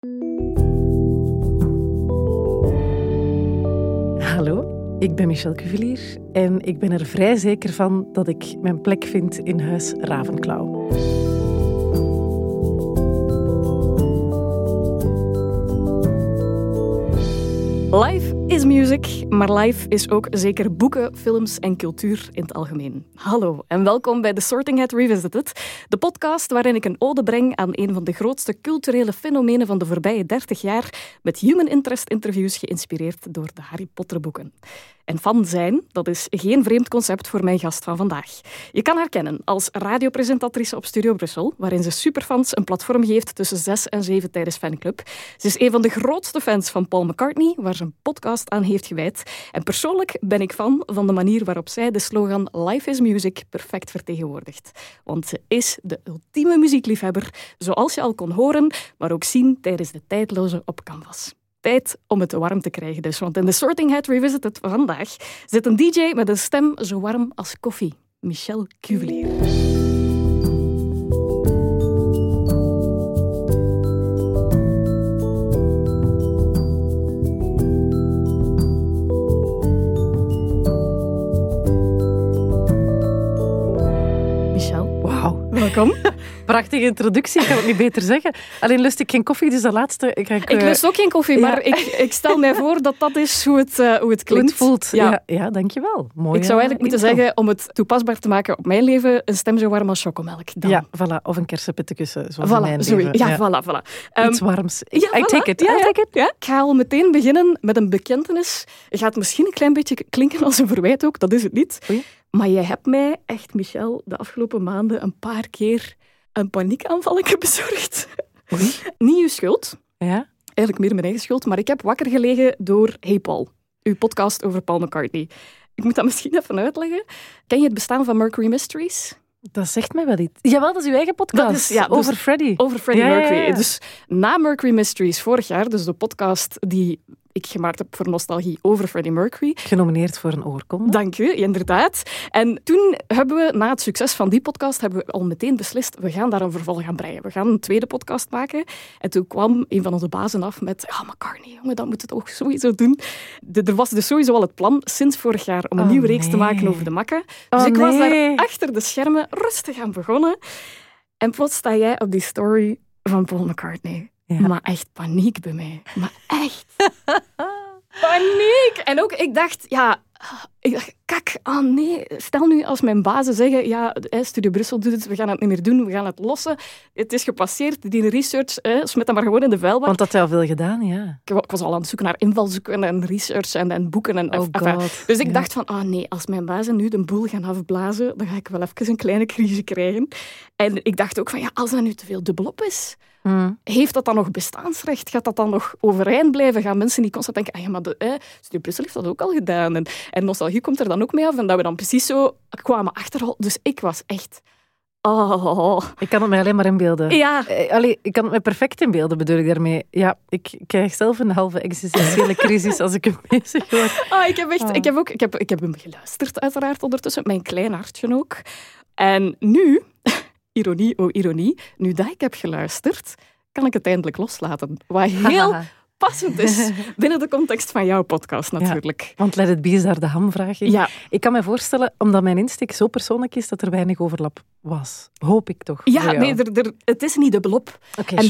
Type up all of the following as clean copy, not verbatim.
Hallo, ik ben Michelle Cuvelier en ik ben er vrij zeker van dat ik mijn plek vind in huis Ravenklauw. Life is music, maar life is ook zeker boeken, films en cultuur in het algemeen. Hallo en welkom bij The Sorting Hat Revisited, de podcast waarin ik een ode breng aan een van de grootste culturele fenomenen van de voorbije 30 jaar, met human interest interviews geïnspireerd door de Harry Potter boeken. En fan zijn, dat is geen vreemd concept voor mijn gast van vandaag. Je kan haar kennen als radiopresentatrice op Studio Brussel, waarin ze superfans een platform geeft tussen 6 en 7 tijdens Fanclub. Ze is een van de grootste fans van Paul McCartney, waar ze een podcast aan heeft gewijd. En persoonlijk ben ik fan van de manier waarop zij de slogan Life is Music perfect vertegenwoordigt. Want ze is de ultieme muziekliefhebber, zoals je al kon horen, maar ook zien tijdens de tijdloze op Canvas. Tijd om het warm te krijgen dus, want in The Sorting Hat Revisited vandaag zit een DJ met een stem zo warm als koffie. Michelle Cuvelier. Wauw. Welkom. Prachtige introductie, ik kan het niet beter zeggen. Alleen lust ik geen koffie, dus de laatste... Ik lust ook geen koffie, maar ik stel mij voor dat dat is hoe het klinkt. voelt. Ja, dankjewel. Mooi. Ik zou eigenlijk moeten zeggen, om het toepasbaar te maken op mijn leven, een stem zo warm als chocomelk. Dan. Ja, voilà. Of een kersenpittenkussen, zoals in mijn leven. Ja, voilà. Iets warms. I take it. Ja. Ik ga al meteen beginnen met een bekentenis. Het gaat misschien een klein beetje klinken als een verwijt ook, dat is het niet. Oei. Maar jij hebt mij echt, Michelle, de afgelopen maanden een paar keer een paniekaanvalletje bezorgd. Oei. Niet uw schuld. Ja? Eigenlijk meer mijn eigen schuld. Maar ik heb wakker gelegen door Hey Paul. Uw podcast over Paul McCartney. Ik moet dat misschien even uitleggen. Ken je het bestaan van Mercury Mysteries? Dat zegt mij wel iets. Jawel, dat is uw eigen podcast. Dat is, over Freddie. Over Freddie Mercury. Ja. Dus na Mercury Mysteries vorig jaar, dus de podcast die ik gemaakt heb voor Nostalgie over Freddie Mercury. Genomineerd voor een oorkonde. Dank u, inderdaad. En toen hebben we, na het succes van die podcast, hebben we al meteen beslist, we gaan daar een vervolg aan breien. We gaan een tweede podcast maken. En toen kwam een van onze bazen af met, McCartney, jongen, dat moet het ook sowieso doen. Er was dus sowieso al het plan, sinds vorig jaar, om een nieuwe reeks te maken over de makken. Dus ik was daar achter de schermen rustig aan begonnen. En plots sta jij op die story van Paul McCartney. Ja. Maar echt paniek bij mij. Maar echt. Paniek! En ook, ik dacht, kak, nee. Stel nu als mijn bazen zeggen, Studio Brussel doet het, we gaan het niet meer doen, we gaan het lossen. Het is gepasseerd, die research, smet dat maar gewoon in de vuilbak. Want dat had je al veel gedaan, ja. Ik was al aan het zoeken naar invalshoeken en research en boeken. Dus ik dacht van, nee, als mijn bazen nu de boel gaan afblazen, dan ga ik wel even een kleine crisis krijgen. En ik dacht ook van, als dat nu te veel dubbelop is, heeft dat dan nog bestaansrecht? Gaat dat dan nog overeind blijven? Gaan mensen niet constant denken, maar Studio Brussel heeft dat ook al gedaan. En Nostalgie komt er dan ook mee af. En dat we dan precies zo kwamen achterhalen. Dus ik was echt... Ik kan het me alleen maar inbeelden. Ja. Ik kan het me perfect inbeelden, bedoel ik daarmee. Ja, ik krijg zelf een halve existentiële crisis als ik hem bezig hoor. Ik heb hem geluisterd, uiteraard, ondertussen. Mijn klein hartje ook. En nu... Ironie, oh ironie. Nu dat ik heb geluisterd, kan ik het eindelijk loslaten. Wat heel passend is binnen de context van jouw podcast natuurlijk. Ja, want Let It Be is daar de hamvraag in. Ja. Ik kan me voorstellen, omdat mijn insteek zo persoonlijk is, dat er weinig overlap was. Hoop ik toch. Ja, nee, het is niet dubbelop. En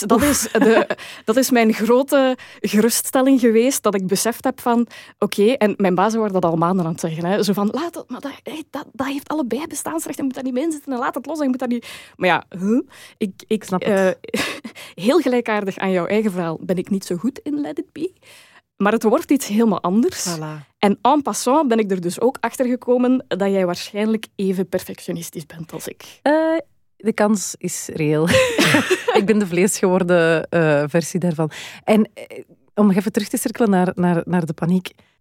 dat is mijn grote geruststelling geweest, dat ik beseft heb van, en mijn bazen waren dat al maanden aan het zeggen. Hè, zo van, laat het, maar dat heeft allebei bestaansrecht, je moet dat niet mee inzetten en laat het los, je moet dat niet... Maar ja, ik snap het. Heel gelijkaardig aan jouw eigen verhaal ben ik niet zo goed in Let It Be. Maar het wordt iets helemaal anders. Voilà. En en passant ben ik er dus ook achter gekomen dat jij waarschijnlijk even perfectionistisch bent als ik. De kans is reëel. Ik ben de vleesgeworden versie daarvan. En om even terug te cirkelen naar de paniek.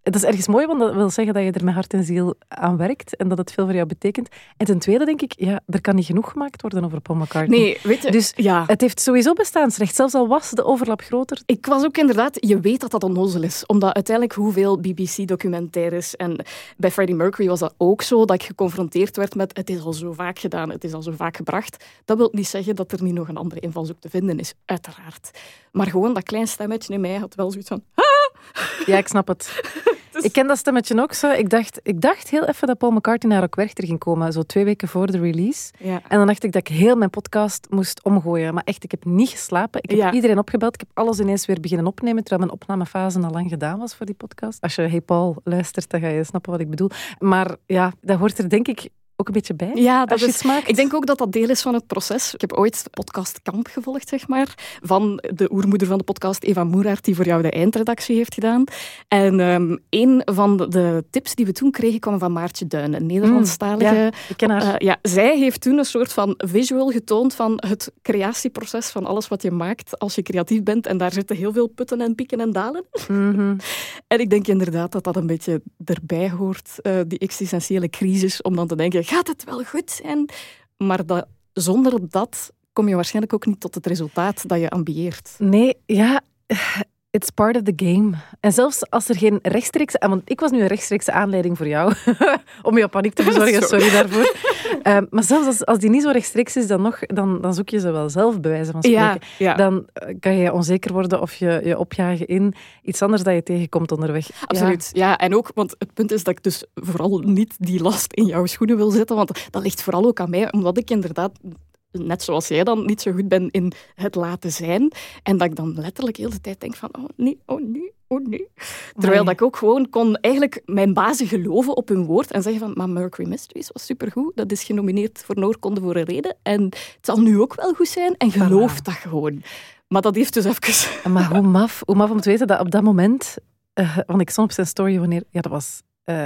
Dat is ergens mooi, want dat wil zeggen dat je er met hart en ziel aan werkt en dat het veel voor jou betekent. En ten tweede denk ik, er kan niet genoeg gemaakt worden over Paul McCartney. Nee, weet je... Dus het heeft sowieso bestaansrecht, zelfs al was de overlap groter. Ik was ook inderdaad... Je weet dat dat onnozel is, omdat uiteindelijk hoeveel BBC-documentaires en bij Freddie Mercury was dat ook zo, dat ik geconfronteerd werd met het is al zo vaak gedaan, het is al zo vaak gebracht. Dat wil niet zeggen dat er niet nog een andere invalshoek te vinden is, uiteraard. Maar gewoon dat klein stemmetje in mij had wel zoiets van... Ja, ik snap het. Ik ken dat stemmetje ook zo. Ik dacht heel even dat Paul McCartney naar Rock Werchter ging komen, zo 2 weken voor de release. Ja. En dan dacht ik dat ik heel mijn podcast moest omgooien. Maar echt, ik heb niet geslapen. Ik heb iedereen opgebeld. Ik heb alles ineens weer beginnen opnemen, terwijl mijn opnamefase al lang gedaan was voor die podcast. Als je Hey Paul luistert, dan ga je snappen wat ik bedoel. Maar ja, dat hoort er denk ik ook een beetje bij. Ja, dat is, ik denk ook dat dat deel is van het proces. Ik heb ooit de podcast Kamp gevolgd, zeg maar, van de oermoeder van de podcast, Eva Moeraert, die voor jou de eindredactie heeft gedaan. En een van de tips die we toen kregen kwam van Maartje Duin, een Nederlandstalige. Ja, ik ken haar. Zij heeft toen een soort van visual getoond van het creatieproces van alles wat je maakt als je creatief bent. En daar zitten heel veel putten en pieken en dalen. Mm-hmm. En ik denk inderdaad dat dat een beetje erbij hoort, die existentiële crisis, om dan te denken, gaat het wel goed zijn? Maar zonder dat kom je waarschijnlijk ook niet tot het resultaat dat je ambieert. Nee, ja... It's part of the game. En zelfs als er geen rechtstreekse... Want ik was nu een rechtstreekse aanleiding voor jou om je paniek te bezorgen. Sorry daarvoor. Maar zelfs als die niet zo rechtstreeks is, dan zoek je ze wel zelf, bij wijze van spreken. Ja. Dan kan je onzeker worden of je opjagen in iets anders dat je tegenkomt onderweg. Absoluut. Ja, en ook, want het punt is dat ik dus vooral niet die last in jouw schoenen wil zetten, want dat ligt vooral ook aan mij, omdat ik inderdaad... Net zoals jij dan niet zo goed ben in het laten zijn. En dat ik dan letterlijk heel de tijd denk van, oh nee, oh nee, oh nee. Terwijl dat ik ook gewoon kon eigenlijk mijn bazen geloven op hun woord en zeggen van, maar Mercury Mysteries was supergoed. Dat is genomineerd voor een oorkonde voor een reden. En het zal nu ook wel goed zijn. En geloof dat gewoon. Maar dat heeft dus even... Maar hoe maf om te weten dat op dat moment... want ik stond op zijn story wanneer... Ja, dat was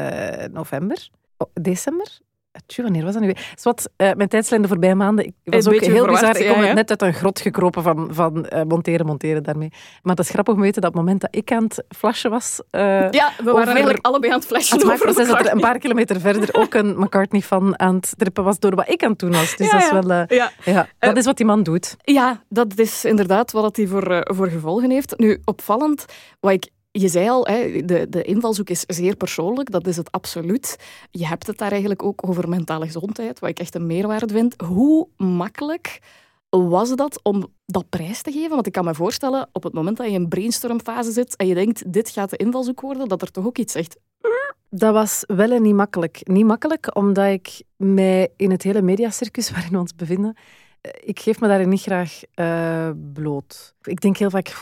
november, december... Wanneer was dat nu weer? Mijn tijdslijn de voorbije maanden... Ik was ook heel bizar. Ik kom net uit een grot gekropen van monteren daarmee. Maar dat is grappig om te weten dat op het moment dat ik aan het flashen was... we waren eigenlijk allebei aan het flashen over McCartney. Dat er een paar kilometer verder ook een McCartney-fan aan het trippen was door wat ik aan het doen was. Dus dat is wel... dat is wat die man doet. Ja, dat is inderdaad wat hij voor gevolgen heeft. Nu, opvallend, je zei al, de invalshoek is zeer persoonlijk, dat is het absoluut. Je hebt het daar eigenlijk ook over mentale gezondheid, wat ik echt een meerwaarde vind. Hoe makkelijk was dat om dat prijs te geven? Want ik kan me voorstellen, op het moment dat je in een brainstormfase zit en je denkt, dit gaat de invalshoek worden, dat er toch ook iets zegt... Dat was wel en niet makkelijk. Niet makkelijk, omdat ik mij in het hele mediacircus waarin we ons bevinden, ik geef me daarin niet graag bloot. Ik denk heel vaak...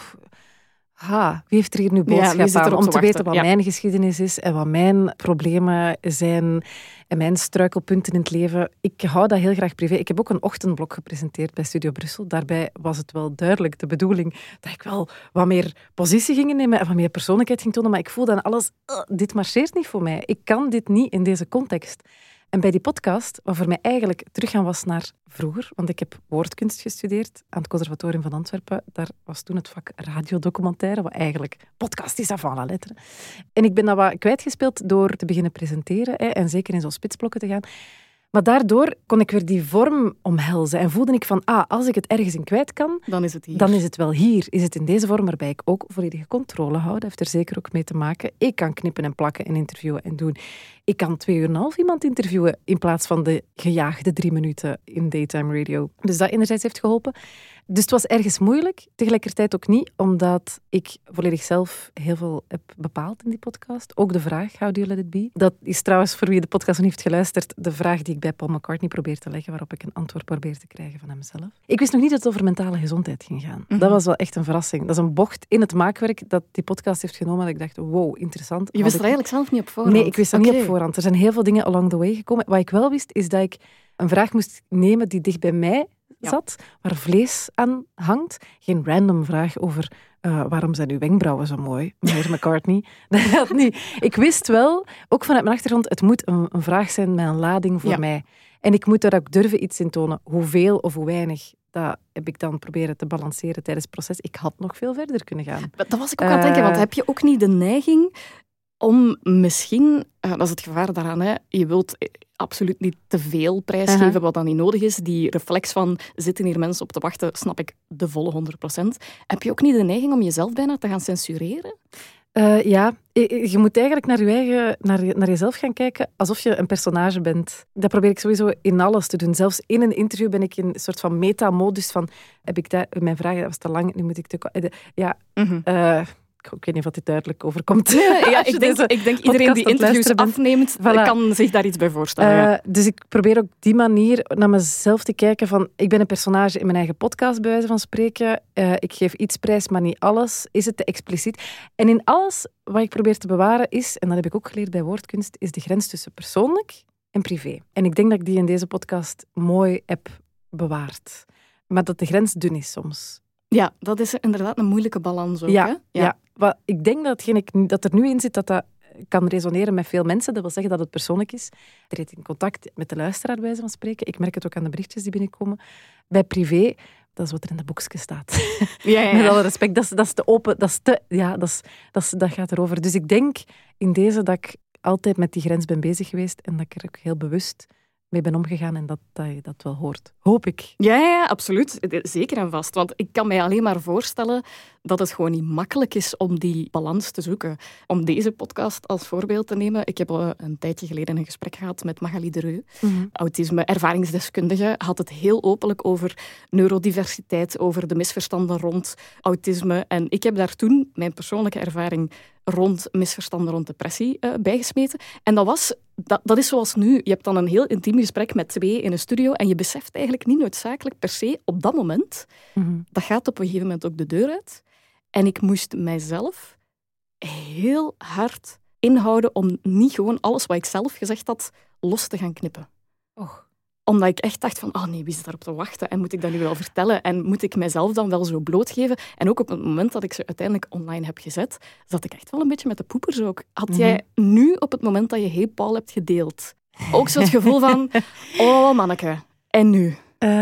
wie heeft er hier nu boodschap aan? Om te weten wat mijn geschiedenis is en wat mijn problemen zijn en mijn struikelpunten in het leven. Ik hou dat heel graag privé. Ik heb ook een ochtendblok gepresenteerd bij Studio Brussel. Daarbij was het wel duidelijk de bedoeling dat ik wel wat meer positie ging nemen en wat meer persoonlijkheid ging tonen. Maar ik voelde aan alles, dit marcheert niet voor mij. Ik kan dit niet in deze context. En bij die podcast, wat voor mij eigenlijk teruggaan was naar vroeger, want ik heb woordkunst gestudeerd aan het Conservatorium van Antwerpen. Daar was toen het vak radiodocumentaire, wat eigenlijk podcast is avant la lettre. En ik ben dat wat kwijtgespeeld door te beginnen presenteren en zeker in zo'n spitsblokken te gaan. Maar daardoor kon ik weer die vorm omhelzen en voelde ik van, als ik het ergens in kwijt kan, dan is het hier. Dan is het wel hier. Is het in deze vorm waarbij ik ook volledige controle hou. Dat heeft er zeker ook mee te maken. Ik kan knippen en plakken en interviewen en doen. Ik kan 2,5 uur iemand interviewen in plaats van de gejaagde 3 minuten in daytime radio. Dus dat enerzijds heeft geholpen. Dus het was ergens moeilijk, tegelijkertijd ook niet, omdat ik volledig zelf heel veel heb bepaald in die podcast. Ook de vraag, how do you let it be? Dat is trouwens, voor wie de podcast nog niet heeft geluisterd, de vraag die ik bij Paul McCartney probeer te leggen, waarop ik een antwoord probeer te krijgen van hemzelf. Ik wist nog niet dat het over mentale gezondheid ging gaan. Mm-hmm. Dat was wel echt een verrassing. Dat is een bocht in het maakwerk dat die podcast heeft genomen, dat ik dacht, wow, interessant. Je wist er eigenlijk zelf niet op voorhand? Nee, ik wist dat niet op voorhand. Er zijn heel veel dingen along the way gekomen. Wat ik wel wist, is dat ik een vraag moest nemen die dicht bij mij zat, waar vlees aan hangt. Geen random vraag over waarom zijn uw wenkbrauwen zo mooi, meneer McCartney. Dat niet. Ik wist wel, ook vanuit mijn achtergrond, het moet een vraag zijn met een lading voor mij. En ik moet daar ook durven iets in tonen. Hoeveel of hoe weinig, dat heb ik dan proberen te balanceren tijdens het proces. Ik had nog veel verder kunnen gaan. Dat was ik ook aan het denken, want heb je ook niet de neiging om misschien, dat is het gevaar daaraan, hè, je wilt absoluut niet te veel prijsgeven wat dan niet nodig is. Die reflex van, zitten hier mensen op te wachten, snap ik de volle 100%. Heb je ook niet de neiging om jezelf bijna te gaan censureren? Ja, je moet eigenlijk naar jezelf gaan kijken alsof je een personage bent. Dat probeer ik sowieso in alles te doen. Zelfs in een interview ben ik in een soort van meta-modus van, heb ik dat, mijn vraag was te lang, nu moet ik te... Ja, ik weet niet of dit duidelijk overkomt. Ja, ik denk iedereen die interviews afneemt, kan zich daar iets bij voorstellen. Dus ik probeer ook die manier naar mezelf te kijken van, ik ben een personage in mijn eigen podcast, bij wijze van spreken. Ik geef iets prijs, maar niet alles. Is het te expliciet? En in alles wat ik probeer te bewaren is, en dat heb ik ook geleerd bij woordkunst, is de grens tussen persoonlijk en privé. En ik denk dat ik die in deze podcast mooi heb bewaard. Maar dat de grens dun is soms. Ja, dat is inderdaad een moeilijke balans ook. Ja, hè? ja. Maar ik denk dat er nu in zit dat kan resoneren met veel mensen. Dat wil zeggen dat het persoonlijk is. Er is in contact met de luisteraar, bij wijze van spreken. Ik merk het ook aan de berichtjes die binnenkomen. Bij privé, dat is wat er in dat boekje staat. Ja. Met alle respect, dat is te open. Dat gaat erover. Dus ik denk in deze dat ik altijd met die grens ben bezig geweest en dat ik er ook heel bewust mee ben omgegaan en dat je dat wel hoort. Hoop ik. Ja, absoluut. Zeker en vast. Want ik kan mij alleen maar voorstellen dat het gewoon niet makkelijk is om die balans te zoeken. Om deze podcast als voorbeeld te nemen. Ik heb een tijdje geleden een gesprek gehad met Magali de Reu. Autisme-ervaringsdeskundige. Had het heel openlijk over neurodiversiteit, over de misverstanden rond autisme. En ik heb daar toen mijn persoonlijke ervaring rond misverstanden rond depressie bijgesmeten. En dat is zoals nu. Je hebt dan een heel intiem gesprek met twee in een studio en je beseft eigenlijk niet noodzakelijk per se op dat moment. Dat gaat op een gegeven moment ook de deur uit. En ik moest mijzelf heel hard inhouden om niet gewoon alles wat ik zelf gezegd had los te gaan knippen. Omdat ik echt dacht van, nee, wie is daarop te wachten? En moet ik dat nu wel vertellen? En moet ik mijzelf dan wel zo blootgeven? En ook op het moment dat ik ze uiteindelijk online heb gezet, zat ik echt wel een beetje met de poepers ook. Had jij nu, op het moment dat je Hey Paul hebt gedeeld, ook zo het gevoel van, oh manneke, en nu?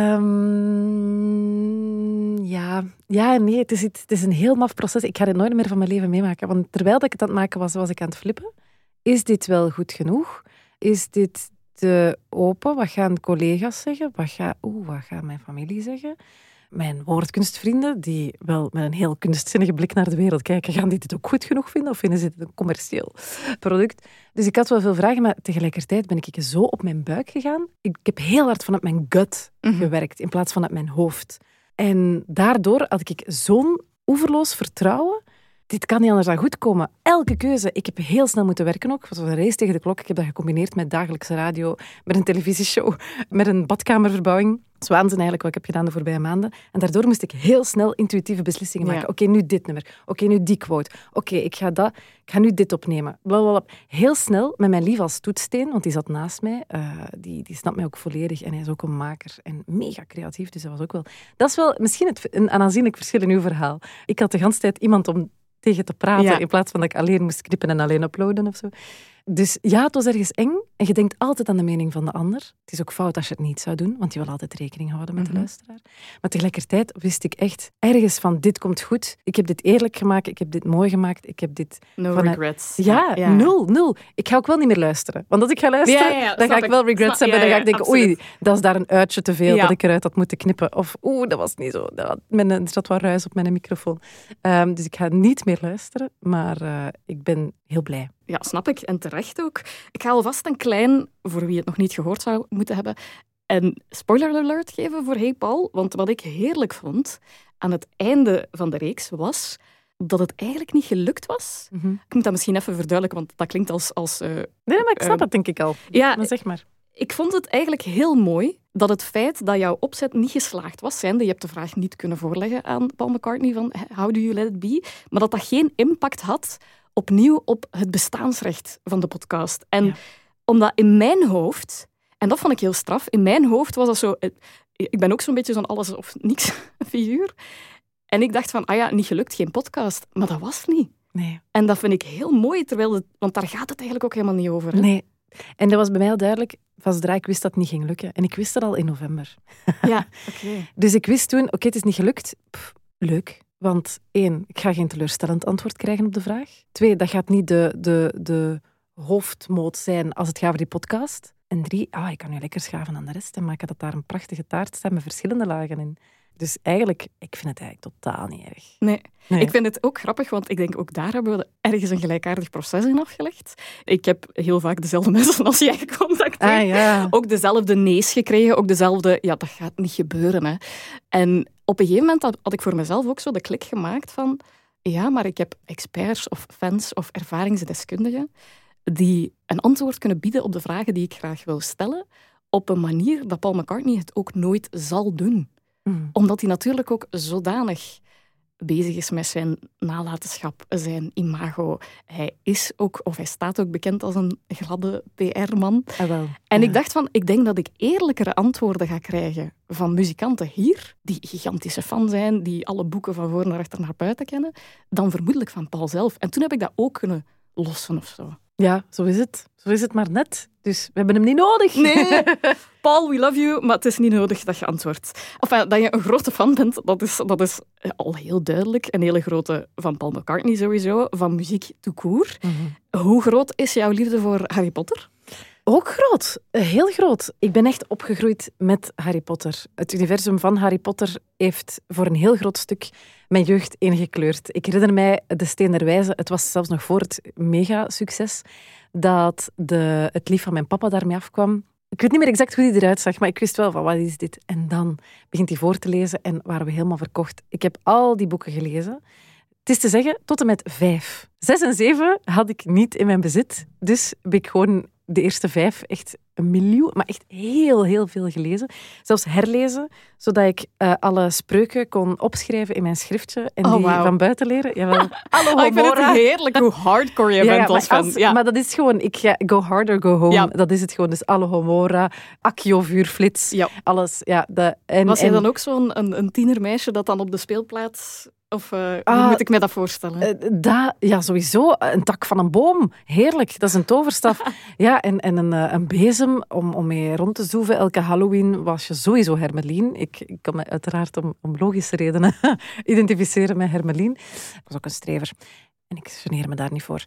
Ja, nee, het is een heel maf proces. Ik ga dit nooit meer van mijn leven meemaken. Want terwijl ik het aan het maken was ik aan het flippen. Is dit wel goed genoeg? Is dit te open? Wat gaan collega's zeggen? Wat gaat mijn familie zeggen? Mijn woordkunstvrienden, die wel met een heel kunstzinnige blik naar de wereld kijken, gaan die dit ook goed genoeg vinden? Of vinden ze het een commercieel product? Dus ik had wel veel vragen, maar tegelijkertijd ben ik zo op mijn buik gegaan. Ik heb heel hard vanuit mijn gut gewerkt, in plaats van uit mijn hoofd. En daardoor had ik zo'n oeverloos vertrouwen. Dit kan niet anders dan goed komen. Elke keuze. Ik heb heel snel moeten werken ook. Het was een race tegen de klok. Ik heb dat gecombineerd met dagelijkse radio, met een televisieshow, met een badkamerverbouwing. Dat is waanzin eigenlijk wat ik heb gedaan de voorbije maanden. En daardoor moest ik heel snel intuïtieve beslissingen maken. Oké, nu dit nummer. Oké, nu die quote. Oké, ik ga nu dit opnemen. Blablabla. Heel snel, met mijn lief als toetssteen, want die zat naast mij. Die snapt mij ook volledig. En hij is ook een maker en mega creatief. Dus dat is wel misschien een aanzienlijk verschil in uw verhaal. Ik had de hele tijd iemand om tegen te praten, in plaats van dat ik alleen moest knippen en alleen uploaden of zo. Dus ja, het was ergens eng. En je denkt altijd aan de mening van de ander. Het is ook fout als je het niet zou doen, want je wil altijd rekening houden met de luisteraar. Maar tegelijkertijd wist ik echt ergens van, dit komt goed. Ik heb dit eerlijk gemaakt, ik heb dit mooi gemaakt, ik heb dit... regrets. Nul. Ik ga ook wel niet meer luisteren. Want als ik ga luisteren, dan ga ik wel regrets hebben. Dan ga ik denken, oei, dat is daar een uitje te veel dat ik eruit had moeten knippen. Of, dat was niet zo. Er zat wat ruis op mijn microfoon. Dus ik ga niet meer luisteren, maar ik ben heel blij. Ja, snap ik. En terecht ook. Ik ga alvast een klein, voor wie het nog niet gehoord zou moeten hebben, een spoiler alert geven voor Hey Paul. Want wat ik heerlijk vond aan het einde van de reeks was dat het eigenlijk niet gelukt was. Ik moet dat misschien even verduidelijken, want dat klinkt als nee, maar ik snap het denk ik al. Ja, maar zeg maar. Ik vond het eigenlijk heel mooi dat het feit dat jouw opzet niet geslaagd was, je hebt de vraag niet kunnen voorleggen aan Paul McCartney van How do you let it be, maar dat dat geen impact had opnieuw op het bestaansrecht van de podcast. En omdat in mijn hoofd, en dat vond ik heel straf, in mijn hoofd was dat zo... Ik ben ook zo'n beetje zo'n alles of niks figuur. En ik dacht van, niet gelukt, geen podcast. Maar dat was niet. Nee. En dat vind ik heel mooi, want daar gaat het eigenlijk ook helemaal niet over. Hè? Nee. En dat was bij mij al duidelijk, van zodra ik wist dat het niet ging lukken. En ik wist dat al in november. Ja, oké. Dus ik wist toen, het is niet gelukt. Leuk. Want 1, ik ga geen teleurstellend antwoord krijgen op de vraag. 2, dat gaat niet de hoofdmoot zijn als het gaat over die podcast. En 3, ik kan nu lekker schaven aan de rest en maken dat daar een prachtige taart staat met verschillende lagen in. Dus eigenlijk, ik vind het eigenlijk totaal niet erg. Nee. Ik vind het ook grappig, want ik denk ook daar hebben we ergens een gelijkaardig proces in afgelegd. Ik heb heel vaak dezelfde mensen als jij gecontacteerd. Ja. Ook dezelfde nee's gekregen, ook dezelfde, dat gaat niet gebeuren. Hè. En op een gegeven moment had ik voor mezelf ook zo de klik gemaakt van, ja, maar ik heb experts of fans of ervaringsdeskundigen die een antwoord kunnen bieden op de vragen die ik graag wil stellen, op een manier dat Paul McCartney het ook nooit zal doen. Omdat hij natuurlijk ook zodanig bezig is met zijn nalatenschap, zijn imago. Hij is ook, of hij staat ook bekend als een gladde PR-man. Ik dacht van, ik denk dat ik eerlijkere antwoorden ga krijgen van muzikanten hier, die gigantische fan zijn, die alle boeken van voor naar achter naar buiten kennen, dan vermoedelijk van Paul zelf. En toen heb ik dat ook kunnen lossen of zo. Ja, zo is het. Zo is het maar net. Dus we hebben hem niet nodig. Nee, Paul, we love you, maar het is niet nodig dat je antwoordt. Enfin, dat je een grote fan bent, dat is al heel duidelijk. Een hele grote van Paul McCartney sowieso, van muziek tout court. Hoe groot is jouw liefde voor Harry Potter? Ook groot. Heel groot. Ik ben echt opgegroeid met Harry Potter. Het universum van Harry Potter heeft voor een heel groot stuk mijn jeugd ingekleurd. Ik herinner mij de Steen der Wijze. Het was zelfs nog voor het mega-succes dat het lief van mijn papa daarmee afkwam. Ik weet niet meer exact hoe die eruit zag, maar ik wist wel van wat is dit. En dan begint hij voor te lezen en waren we helemaal verkocht. Ik heb al die boeken gelezen. Het is te zeggen, tot en met 5. 6 en 7 had ik niet in mijn bezit. Dus heb ik gewoon de eerste 5 echt 1 miljoen, maar echt heel, heel veel gelezen. Zelfs herlezen, zodat ik alle spreuken kon opschrijven in mijn schriftje en die van buiten leren. Jawel. Ik vind het heerlijk hoe hardcore je bent als fan. Maar dat is gewoon, go hard or go home. Ja. Dat is het gewoon. Dus alle Homora, Accio, Vuurflits, alles. Ja, was jij dan ook zo'n tienermeisje dat dan op de speelplaats... Of hoe moet ik me dat voorstellen? Ja, sowieso. Een tak van een boom. Heerlijk. Dat is een toverstaf. Ja, en een bezem om mee rond te zoeven. Elke Halloween was je sowieso Hermelien. Ik kan me uiteraard om logische redenen identificeren met Hermelien. Ik was ook een strever. En ik geneer me daar niet voor.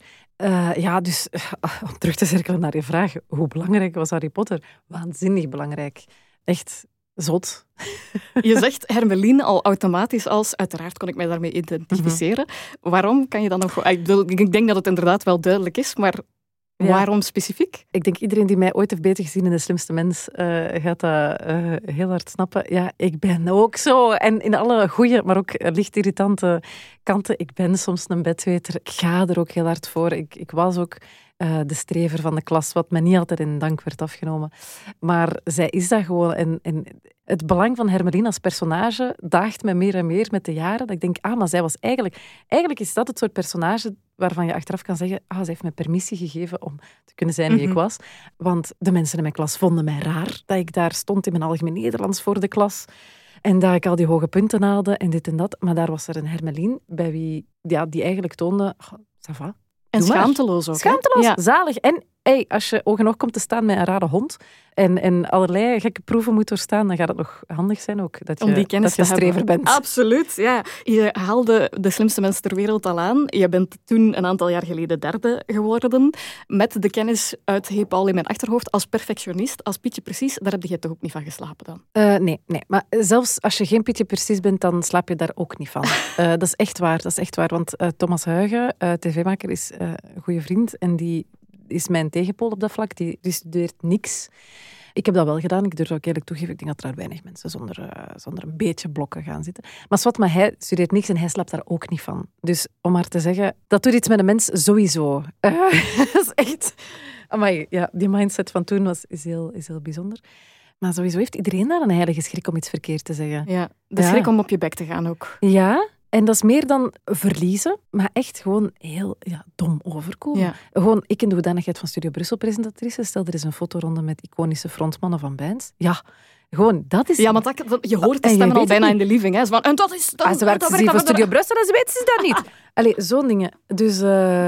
Dus om terug te cirkelen naar je vraag. Hoe belangrijk was Harry Potter? Waanzinnig belangrijk. Echt... zot. Je zegt Hermelien al automatisch als... Uiteraard kon ik mij daarmee identificeren. Waarom kan je dan nog... Ik denk dat het inderdaad wel duidelijk is, maar waarom specifiek? Ik denk iedereen die mij ooit heeft beter gezien in De Slimste Mens gaat dat heel hard snappen. Ja, ik ben ook zo. En in alle goede, maar ook licht irritante kanten. Ik ben soms een bedweter. Ik ga er ook heel hard voor. Ik was ook... de strever van de klas, wat me niet altijd in dank werd afgenomen. Maar zij is dat gewoon. En het belang van Hermelien als personage daagt me meer en meer met de jaren. Dat ik denk, maar zij was eigenlijk... Eigenlijk is dat het soort personage waarvan je achteraf kan zeggen, ze heeft me permissie gegeven om te kunnen zijn wie ik was. Want de mensen in mijn klas vonden mij raar dat ik daar stond in mijn algemeen Nederlands voor de klas. En dat ik al die hoge punten haalde en dit en dat. Maar daar was er een Hermelien bij wie die eigenlijk toonde, ça va. En schaamteloos ook. Schaamteloos, zalig. En als je oog in oog komt te staan met een rare hond en allerlei gekke proeven moet doorstaan, dan gaat het nog handig zijn ook dat je, om die kennis dat je strever bent. Absoluut, ja. Je haalde De Slimste Mens ter Wereld al aan. Je bent toen een aantal jaar geleden 3e geworden. Met de kennis uit Hey Paul in mijn achterhoofd als perfectionist, als Pietje Precies, daar heb je toch ook niet van geslapen dan? Nee. Maar zelfs als je geen Pietje Precies bent, dan slaap je daar ook niet van. Dat is echt waar. Want Thomas Huygen, tv-maker, is een goede vriend en die is mijn tegenpool op dat vlak. Die studeert niks. Ik heb dat wel gedaan. Ik durf ook eerlijk toegeven. Ik denk dat er weinig mensen zonder een beetje blokken gaan zitten. Maar hij studeert niks en hij slaapt daar ook niet van. Dus om maar te zeggen, dat doet iets met een mens sowieso. Dat is echt... Amai, ja, die mindset van toen is heel bijzonder. Maar sowieso heeft iedereen daar een heilige schrik om iets verkeerd te zeggen. Ja, de schrik om op je bek te gaan ook. Ja. En dat is meer dan verliezen, maar echt gewoon heel dom overkomen. Ja. Gewoon, ik in de hoedanigheid van Studio Brussel-presentatrice, stel er is een fotoronde met iconische frontmannen van bands. Ja, gewoon, dat is... Ja, maar je hoort de stemmen al bijna in de living. Hè. En dat is... Ze werkt voor Studio Brussel en ze weet ze dat niet. Allee, zo'n dingen. Dus...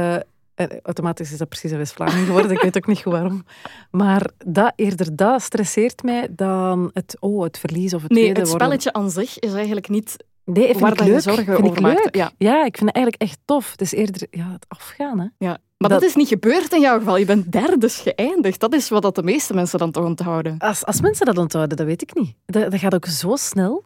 automatisch is dat precies een West-Vlaming geworden. Ik weet ook niet goed waarom. Maar dat stresseert mij dan het verlies of het Nee, het spelletje aan zich is eigenlijk niet Nee, vind waar ik dat je leuk. zorgen Vind over ik maakt. leuk. Ja. Ja, ik vind het eigenlijk echt tof. Het is eerder het afgaan. Hè. Ja. Maar dat is niet gebeurd in jouw geval. Je bent derde geëindigd. Dat is wat dat de meeste mensen dan toch onthouden. Als mensen dat onthouden, dat weet ik niet. Dat gaat ook zo snel.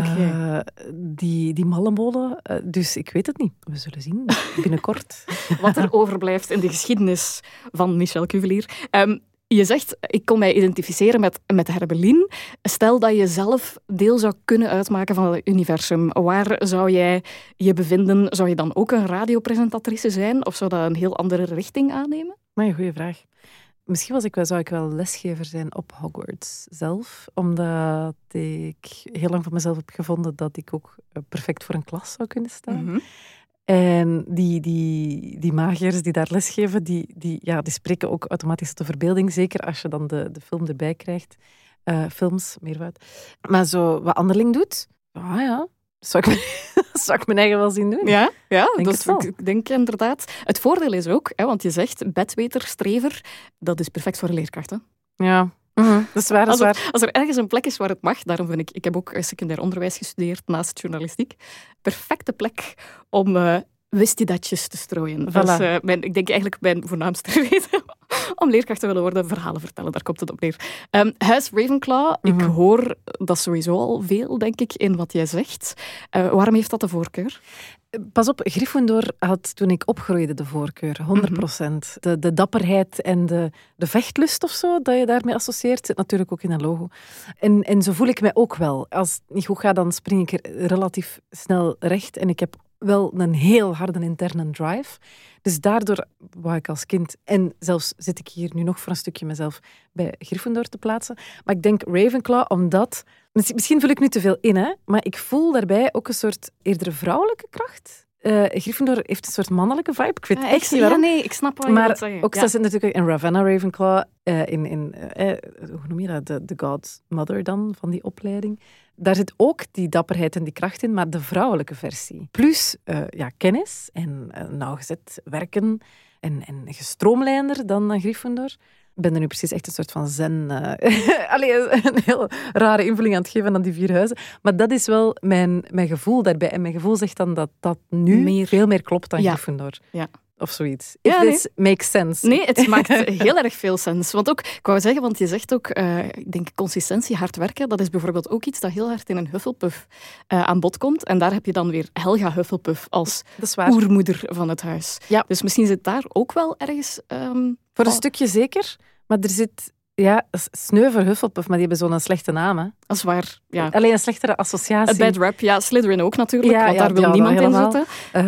Die mallenmolen. Dus ik weet het niet. We zullen zien binnenkort. Wat er overblijft in de geschiedenis van Michel Cuvelier. Je zegt, ik kon mij identificeren met Herbelien. Stel dat je zelf deel zou kunnen uitmaken van het universum. Waar zou jij je bevinden? Zou je dan ook een radiopresentatrice zijn? Of zou dat een heel andere richting aannemen? Maar een goede vraag. Misschien zou ik wel lesgever zijn op Hogwarts zelf. Omdat ik heel lang van mezelf heb gevonden dat ik ook perfect voor een klas zou kunnen staan. Mm-hmm. En die magiërs die daar lesgeven, die spreken ook automatisch tot de verbeelding. Zeker als je dan de film erbij krijgt. Films, meervoud. Maar zo wat Anderling doet, zou ik mijn eigen wel zien doen. Ja, Ik denk inderdaad. Het voordeel is ook, want je zegt bedweter, strever, dat is perfect voor een leerkracht. Hè? Ja. Dat is waar, Als er ergens een plek is waar het mag, daarom vind ik heb ook secundair onderwijs gestudeerd naast journalistiek, perfecte plek om wist-je-datjes te strooien. Voilà. Dat is, ik denk eigenlijk mijn voornaamste reden om leerkracht te willen worden, verhalen vertellen, daar komt het op neer. Huis Ravenclaw, ik hoor dat sowieso al veel, denk ik, in wat jij zegt. Waarom heeft dat de voorkeur? Pas op, Gryffindor had toen ik opgroeide de voorkeur, 100%. De dapperheid en de vechtlust of zo, dat je daarmee associeert, zit natuurlijk ook in een logo. En zo voel ik mij ook wel. Als het niet goed gaat, dan spring ik er relatief snel recht. En ik heb wel een heel harde interne drive. Dus daardoor wou ik als kind, en zelfs zit ik hier nu nog voor een stukje mezelf bij Gryffindor te plaatsen. Maar ik denk Ravenclaw, omdat... Misschien vul ik nu te veel in, hè, maar ik voel daarbij ook een soort eerder vrouwelijke kracht. Gryffindor heeft een soort mannelijke vibe. Ik weet echt niet waarom. Nee, ik snap wat je wilt zeggen. Ook zij zit natuurlijk in Ravenna Ravenclaw, hoe noem je dat? De godmother dan, van die opleiding. Daar zit ook die dapperheid en die kracht in, maar de vrouwelijke versie. Plus kennis en nauwgezet werken en gestroomlijnder dan Gryffindor. Ik ben er nu precies echt een soort van zen... een heel rare invulling aan het geven aan die 4 huizen. Maar dat is wel mijn gevoel daarbij. En mijn gevoel zegt dan dat nu veel meer klopt dan Gryffindor. Ja. Of zoiets. If this makes sense. Nee, het maakt heel erg veel sens. Want ook, ik wou zeggen, want je zegt ook, ik denk consistentie, hard werken, dat is bijvoorbeeld ook iets dat heel hard in een Hufflepuff aan bod komt. En daar heb je dan weer Helga Hufflepuff als oermoeder van het huis. Ja. Dus misschien zit daar ook wel ergens... voor een stukje zeker, maar er zit... Ja, sneu voor Hufflepuff, maar die hebben zo'n slechte naam. Hè. Dat is waar, ja. Alleen een slechtere associatie. Een bad rap, ja. Slytherin ook natuurlijk, want daar wil niemand in zitten.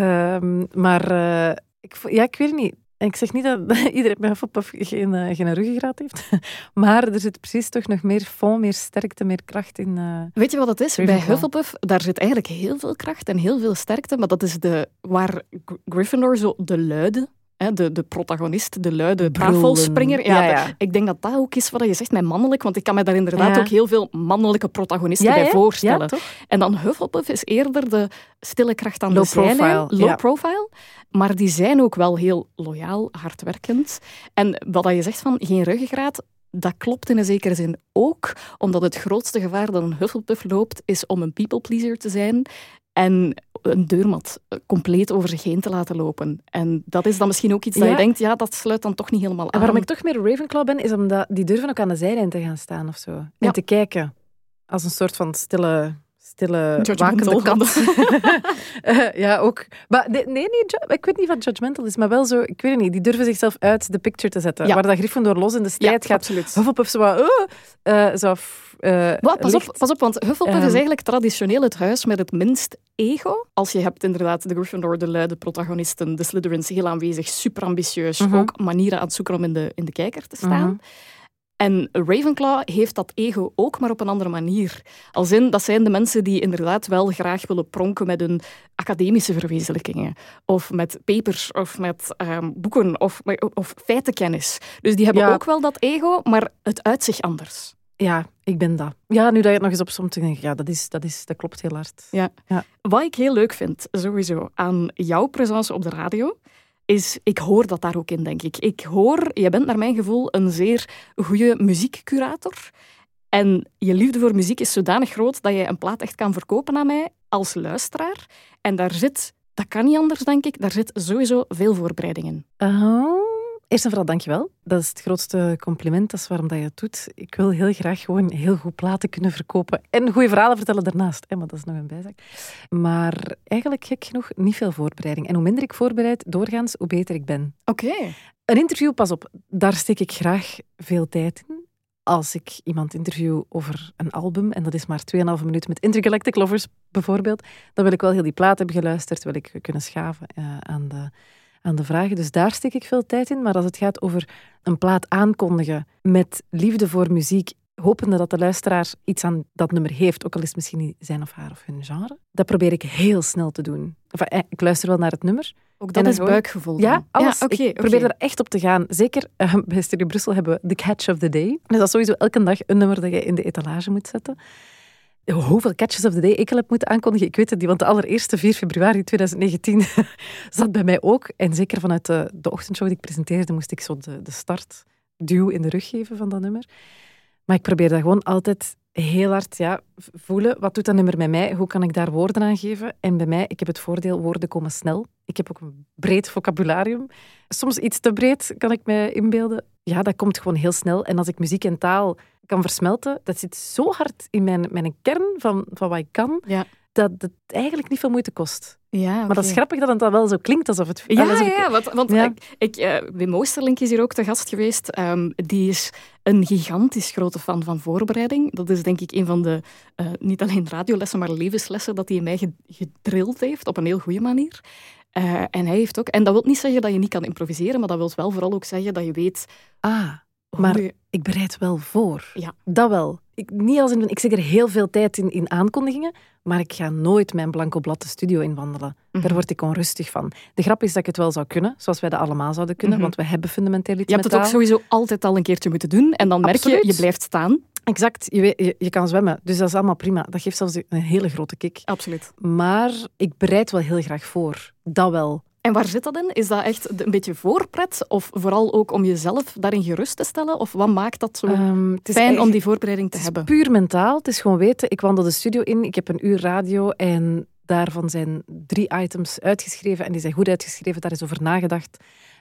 Ik weet het niet. En ik zeg niet dat iedereen bij Hufflepuff geen ruggengraat heeft. Maar er zit precies toch nog meer fond, meer sterkte, meer kracht in. Weet je wat het is? Bij Hufflepuff, daar zit eigenlijk heel veel kracht en heel veel sterkte. Maar dat is waar Gryffindor zo de luide... De protagonist, de luide tafelspringer. Ja. Ik denk dat ook is wat je zegt met mannelijk, want ik kan me daar inderdaad ook heel veel mannelijke protagonisten bij voorstellen. Ja, en dan Hufflepuff is eerder de stille kracht aan de zijlijn. Low profile. Maar die zijn ook wel heel loyaal, hardwerkend. En wat je zegt van geen ruggengraat, dat klopt in een zekere zin ook, omdat het grootste gevaar dat een Hufflepuff loopt, is om een people pleaser te zijn en een deurmat compleet over zich heen te laten lopen. En dat is dan misschien ook iets dat je denkt, dat sluit dan toch niet helemaal aan. En waarom ik toch meer Ravenclaw ben, is omdat die durven ook aan de zijlijn te gaan staan of zo. En te kijken. Als een soort van stille wakende kat. Ja, ook. Maar ik weet niet wat judgmental is, maar wel zo, ik weet het niet, die durven zichzelf uit de picture te zetten. Ja. Waar dat Gryffindor los in de strijd gaat. Absoluut. Hufflepuff pas op, want Hufflepuff is eigenlijk traditioneel het huis met het minst ego. Als je hebt inderdaad de Gryffindor, de luide protagonisten, de Slytherins heel aanwezig, super ambitieus, ook manieren aan het zoeken om in de kijker te staan. En Ravenclaw heeft dat ego ook, maar op een andere manier. Als in, dat zijn de mensen die inderdaad wel graag willen pronken met hun academische verwezenlijkingen. Of met papers, of met boeken, of feitenkennis. Dus die hebben ook wel dat ego, maar het uit zich anders. Ja, ik ben dat. Ja, nu dat je het nog eens opzomt, denk ik, dat klopt heel hard. Ja. Wat ik heel leuk vind, sowieso, aan jouw presence op de radio... is, ik hoor dat daar ook in, denk ik. Je bent naar mijn gevoel een zeer goede muziekcurator. En je liefde voor muziek is zodanig groot dat je een plaat echt kan verkopen aan mij. als luisteraar. En dat kan niet anders, denk ik, daar zit sowieso veel voorbereiding in. Eerst en vooral dankjewel. Dat is het grootste compliment, dat is waarom dat je het doet. Ik wil heel graag gewoon heel goed platen kunnen verkopen en goede verhalen vertellen daarnaast. Maar dat is nog een bijzaak. Maar eigenlijk, gek genoeg, niet veel voorbereiding. En hoe minder ik voorbereid, doorgaans, hoe beter ik ben. Oké. Een interview, pas op, daar steek ik graag veel tijd in. Als ik iemand interview over een album, en dat is maar 2,5 minuten met Intergalactic Lovers bijvoorbeeld, dan wil ik wel heel die plaat hebben geluisterd, wil ik kunnen schaven aan de vragen. Dus daar steek ik veel tijd in. Maar als het gaat over een plaat aankondigen met liefde voor muziek, hopende dat de luisteraar iets aan dat nummer heeft, ook al is het misschien niet zijn of haar of hun genre, dat probeer ik heel snel te doen. Ik luister wel naar het nummer. Ook dat is gewoon buikgevoel. Ja, alles. Ja, ik probeer er echt op te gaan. Zeker bij Studio Brussel hebben we The Catch of the Day. Dus dat is sowieso elke dag een nummer dat je in de etalage moet zetten. Hoeveel Catches of the Day ik al heb moeten aankondigen, ik weet het niet, want de allereerste 4 februari 2019 zat bij mij ook. En zeker vanuit de ochtendshow die ik presenteerde, moest ik zo de startduw in de rug geven van dat nummer. Maar ik probeer dat gewoon altijd heel hard voelen. Wat doet dat nummer met mij? Hoe kan ik daar woorden aan geven? En bij mij, ik heb het voordeel, woorden komen snel. Ik heb ook een breed vocabularium. Soms iets te breed, kan ik me inbeelden. Ja, dat komt gewoon heel snel. En als ik muziek en taal kan versmelten, dat zit zo hard in mijn kern van wat ik kan, dat het eigenlijk niet veel moeite kost. Ja, okay. Maar dat is grappig dat het dan wel zo klinkt alsof het... Wim Oosterlink is hier ook te gast geweest. Die is een gigantisch grote fan van voorbereiding. Dat is denk ik een van de, niet alleen radiolessen, maar levenslessen dat hij in mij gedrild heeft, op een heel goede manier. En hij heeft ook... En dat wil niet zeggen dat je niet kan improviseren, maar dat wil wel vooral ook zeggen dat je weet... Maar ik bereid wel voor. Ja. Dat wel. Ik zeg er heel veel tijd in aankondigingen, maar ik ga nooit mijn blanco blad de studio in wandelen. Mm-hmm. Daar word ik onrustig van. De grap is dat ik het wel zou kunnen, zoals wij dat allemaal zouden kunnen, want we hebben fundamenteel iets Je hebt met het taal. ook sowieso altijd al een keertje moeten doen en dan merk je blijft staan. Exact. Je kan zwemmen, dus dat is allemaal prima. Dat geeft zelfs een hele grote kick. Absoluut. Maar ik bereid wel heel graag voor. Dat wel. En waar zit dat in? Is dat echt een beetje voorpret? Of vooral ook om jezelf daarin gerust te stellen? Of wat maakt dat zo fijn om die voorbereiding te hebben? Het is puur mentaal. Het is gewoon weten, ik wandel de studio in, ik heb een uur radio en daarvan zijn 3 items uitgeschreven en die zijn goed uitgeschreven. Daar is over nagedacht.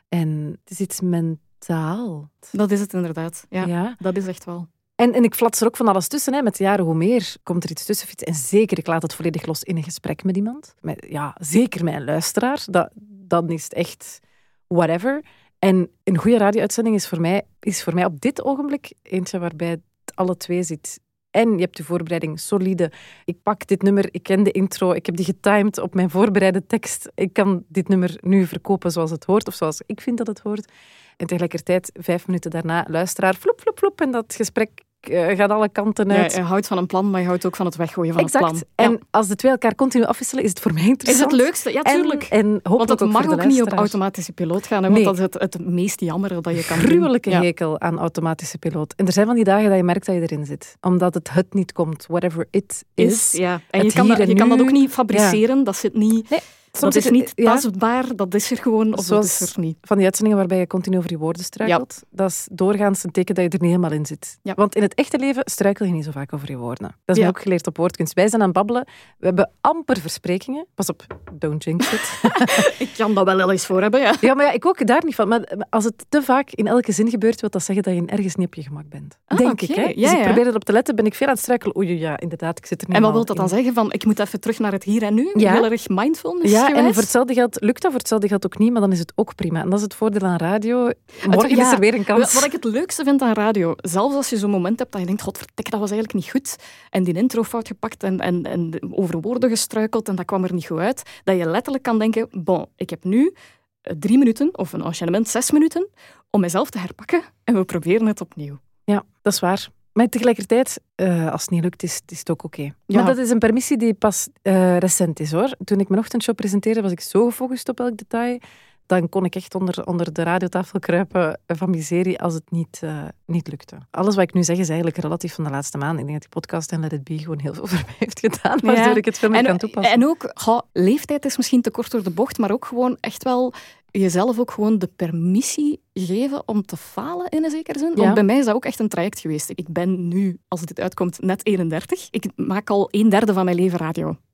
En het is iets mentaal. Dat is het inderdaad. Ja. Dat is echt wel. En ik flats er ook van alles tussen. Hè. Met de jaren hoe meer komt er iets tussen. En zeker, ik laat het volledig los in een gesprek met iemand. Zeker met een luisteraar. Dan is het echt whatever. En een goede radio-uitzending is voor mij op dit ogenblik eentje waarbij het alle twee zit. En je hebt de voorbereiding solide. Ik pak dit nummer, ik ken de intro, ik heb die getimed op mijn voorbereide tekst. Ik kan dit nummer nu verkopen zoals het hoort, of zoals ik vind dat het hoort. En tegelijkertijd, 5 minuten daarna, luisteraar, floep, floep, floep. En dat gesprek gaat alle kanten uit. Je houdt van een plan, maar je houdt ook van het weggooien van het plan. En als de 2 elkaar continu afwisselen, is het voor mij interessant. Is het leukste? Ja, tuurlijk. Want het mag ook niet op automatische piloot gaan, hè, want dat is het meest jammer dat je kan doen. Gruwelijke hekel aan automatische piloot. En er zijn van die dagen dat je merkt dat je erin zit. Omdat het niet komt. Whatever it is. Ja. En je kan dat ook niet fabriceren. Ja. Dat zit niet... Nee. Dat is niet tastbaar, dat is er gewoon, of zoals dat is er niet. Van die uitzendingen waarbij je continu over je woorden struikelt. Ja. Dat is doorgaans een teken dat je er niet helemaal in zit. Ja. Want in het echte leven struikel je niet zo vaak over je woorden. Dat is mij ook geleerd op woordkunst. Wij zijn aan het babbelen, we hebben amper versprekingen. Pas op, don't jinx it. Ik kan dat wel eens voor hebben, ja. Ja, maar ik ook daar niet van. Maar als het te vaak in elke zin gebeurt, wil dat zeggen dat je ergens niet op je gemak bent. Denk ik, hè? Dus ik probeer erop te letten, ben ik veel aan het struikelen. Oei, ja, inderdaad, ik zit er niet. En wat wil dat dan zeggen? Van, ik moet even terug naar het hier en nu? Heel erg mindfulness geweest? En voor hetzelfde geld lukt dat, voor hetzelfde geld ook niet, maar dan is het ook prima. En dat is het voordeel aan radio. Morgen is er weer een kans. Wat ik het leukste vind aan radio, zelfs als je zo'n moment hebt dat je denkt, godverdikke, dat was eigenlijk niet goed, en die intro fout gepakt en over woorden gestruikeld en dat kwam er niet goed uit, dat je letterlijk kan denken, bon, ik heb nu 3 minuten, of een enchaînement 6 minuten, om mezelf te herpakken en we proberen het opnieuw. Ja, dat is waar. Maar tegelijkertijd, als het niet lukt, is het ook oké. Ja. Maar dat is een permissie die pas recent is, hoor. Toen ik mijn ochtendshow presenteerde, was ik zo gefocust op elk detail. Dan kon ik echt onder de radiotafel kruipen van miserie als het niet lukte. Alles wat ik nu zeg is eigenlijk relatief van de laatste maanden. Ik denk dat die podcast en Let It Be gewoon heel veel voor mij heeft gedaan, waardoor ik het veel meer kan toepassen. En ook, leeftijd is misschien te kort door de bocht, maar ook gewoon echt wel jezelf ook gewoon de permissie geven om te falen in een zekere zin. Want bij mij is dat ook echt een traject geweest. Ik ben nu, als dit uitkomt, net 31. Ik maak al 1/3 van mijn leven radio.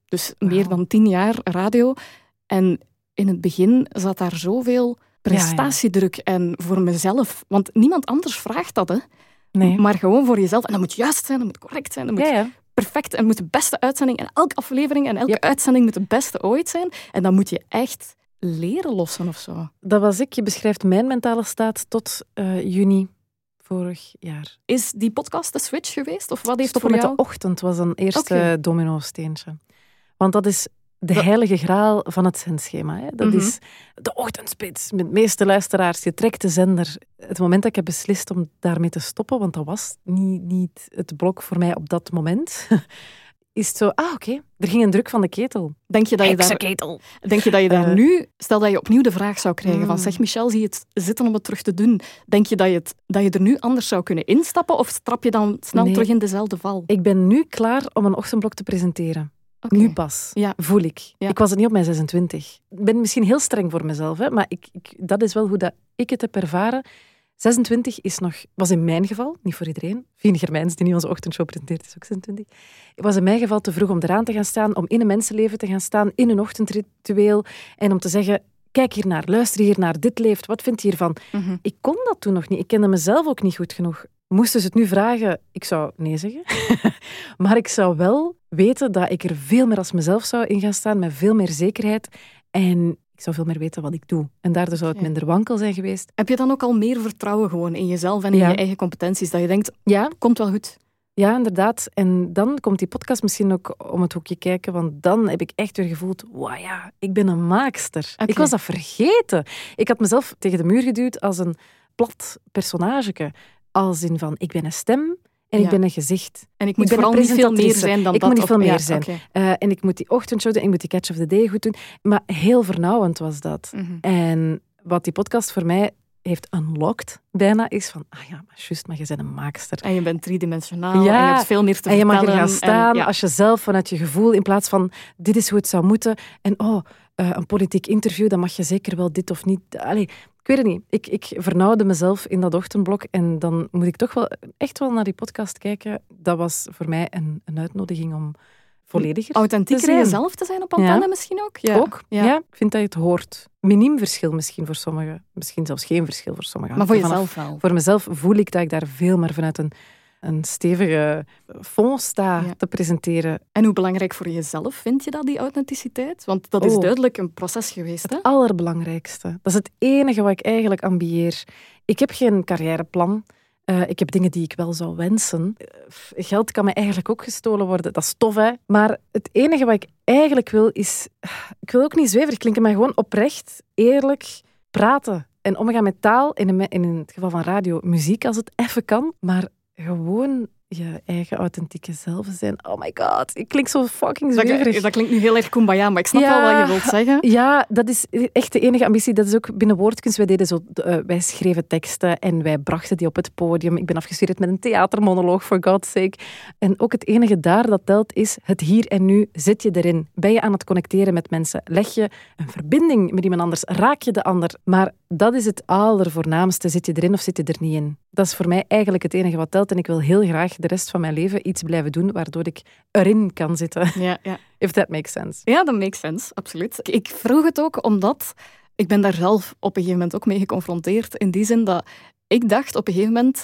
Dus meer dan 10 jaar radio. En in het begin zat daar zoveel prestatiedruk en voor mezelf. Want niemand anders vraagt dat, hè. Nee. Maar gewoon voor jezelf. En dat moet juist zijn, dat moet correct zijn, dat moet perfect. En moet de beste uitzending. En elke aflevering en elke uitzending moet de beste ooit zijn. En dan moet je echt leren lossen of zo. Dat was ik. Je beschrijft mijn mentale staat tot juni vorig jaar. Is die podcast de switch geweest? Of wat heeft Stoppen voor met jou... de ochtend was een eerste domino-steentje. Want dat is de heilige graal van het zendschema. Hè. Dat is de ochtendspits met de meeste luisteraars. Je trekt de zender. Het moment dat ik heb beslist om daarmee te stoppen, want dat was niet het blok voor mij op dat moment, is het zo, oké, er ging een druk van de ketel. Denk je dat je daar nu, stel dat je opnieuw de vraag zou krijgen van, zeg Michel, zie je het zitten om het terug te doen? Denk je dat je er nu anders zou kunnen instappen of trap je dan snel terug in dezelfde val? Ik ben nu klaar om een ochtendblok te presenteren. Okay. Nu pas, voel ik. Ja. Ik was het niet op mijn 26. Ik ben misschien heel streng voor mezelf, hè, maar dat is wel hoe dat ik het heb ervaren. 26 was in mijn geval, niet voor iedereen. Fien Germijns, die nu onze ochtendshow presenteert, is ook 26. Het was in mijn geval te vroeg om eraan te gaan staan, om in een mensenleven te gaan staan, in een ochtendritueel en om te zeggen, kijk hiernaar, luister hiernaar, dit leeft, wat vind je hiervan? Mm-hmm. Ik kon dat toen nog niet. Ik kende mezelf ook niet goed genoeg. Moesten ze het nu vragen, ik zou nee zeggen. Maar ik zou wel weten dat ik er veel meer als mezelf zou in gaan staan, met veel meer zekerheid. En ik zou veel meer weten wat ik doe. En daardoor zou het minder wankel zijn geweest. Heb je dan ook al meer vertrouwen gewoon in jezelf en in je eigen competenties? Dat je denkt, komt wel goed. Ja, inderdaad. En dan komt die podcast misschien ook om het hoekje kijken, want dan heb ik echt weer gevoeld, ik ben een maakster. Okay. Ik was dat vergeten. Ik had mezelf tegen de muur geduwd als een plat personageke. Als in van, ik ben een stem en ik ben een gezicht. En ik moet vooral niet veel meer zijn dan dat. Ik moet niet veel meer zijn. Okay. En ik moet die ochtendshow doen, en ik moet die catch of the day goed doen. Maar heel vernauwend was dat. Mm-hmm. En wat die podcast voor mij heeft unlocked bijna, is van, maar je bent een maakster. En je bent driedimensionaal en je hebt veel meer te vertellen. En je mag er gaan staan als je zelf vanuit je gevoel, in plaats van, dit is hoe het zou moeten. En een politiek interview, dan mag je zeker wel dit of niet. Ik weet het niet. Ik vernauwde mezelf in dat ochtendblok en dan moet ik toch wel echt wel naar die podcast kijken. Dat was voor mij een uitnodiging om vollediger authentieker in jezelf te zijn op antenne misschien ook? Ja. Ook, ja. Ik vind dat je het hoort. Miniem verschil misschien voor sommigen. Misschien zelfs geen verschil voor sommigen. Maar voor jezelf wel? Voor mezelf voel ik dat ik daar veel meer vanuit een stevige fond sta te presenteren. En hoe belangrijk voor jezelf vind je dat, die authenticiteit? Want dat is duidelijk een proces geweest. Het allerbelangrijkste. Dat is het enige wat ik eigenlijk ambieer. Ik heb geen carrièreplan. Ik heb dingen die ik wel zou wensen. Geld kan mij eigenlijk ook gestolen worden. Dat is tof, hè? Maar het enige wat ik eigenlijk wil is... Ik wil ook niet zweverig klinken, maar gewoon oprecht, eerlijk praten. En omgaan met taal, in het geval van radio, muziek als het even kan. Maar gewoon je eigen authentieke zelf zijn. Oh my god, ik klink zo fucking zweverig. Dat klinkt nu heel erg kumbaya, maar ik snap wel wat je wilt zeggen. Ja, dat is echt de enige ambitie. Dat is ook binnen Woordkunst. Wij schreven teksten en wij brachten die op het podium. Ik ben afgestudeerd met een theatermonoloog, for God's sake. En ook het enige daar dat telt is het hier en nu. Zit je erin? Ben je aan het connecteren met mensen? Leg je een verbinding met iemand anders? Raak je de ander? Maar dat is het allervoornaamste. Zit je erin of zit je er niet in? Dat is voor mij eigenlijk het enige wat telt. En ik wil heel graag de rest van mijn leven iets blijven doen waardoor ik erin kan zitten. Ja. If that makes sense. Ja, dat makes sense, absoluut. Ik vroeg het ook omdat ik ben daar zelf op een gegeven moment ook mee geconfronteerd. In die zin dat ik dacht op een gegeven moment...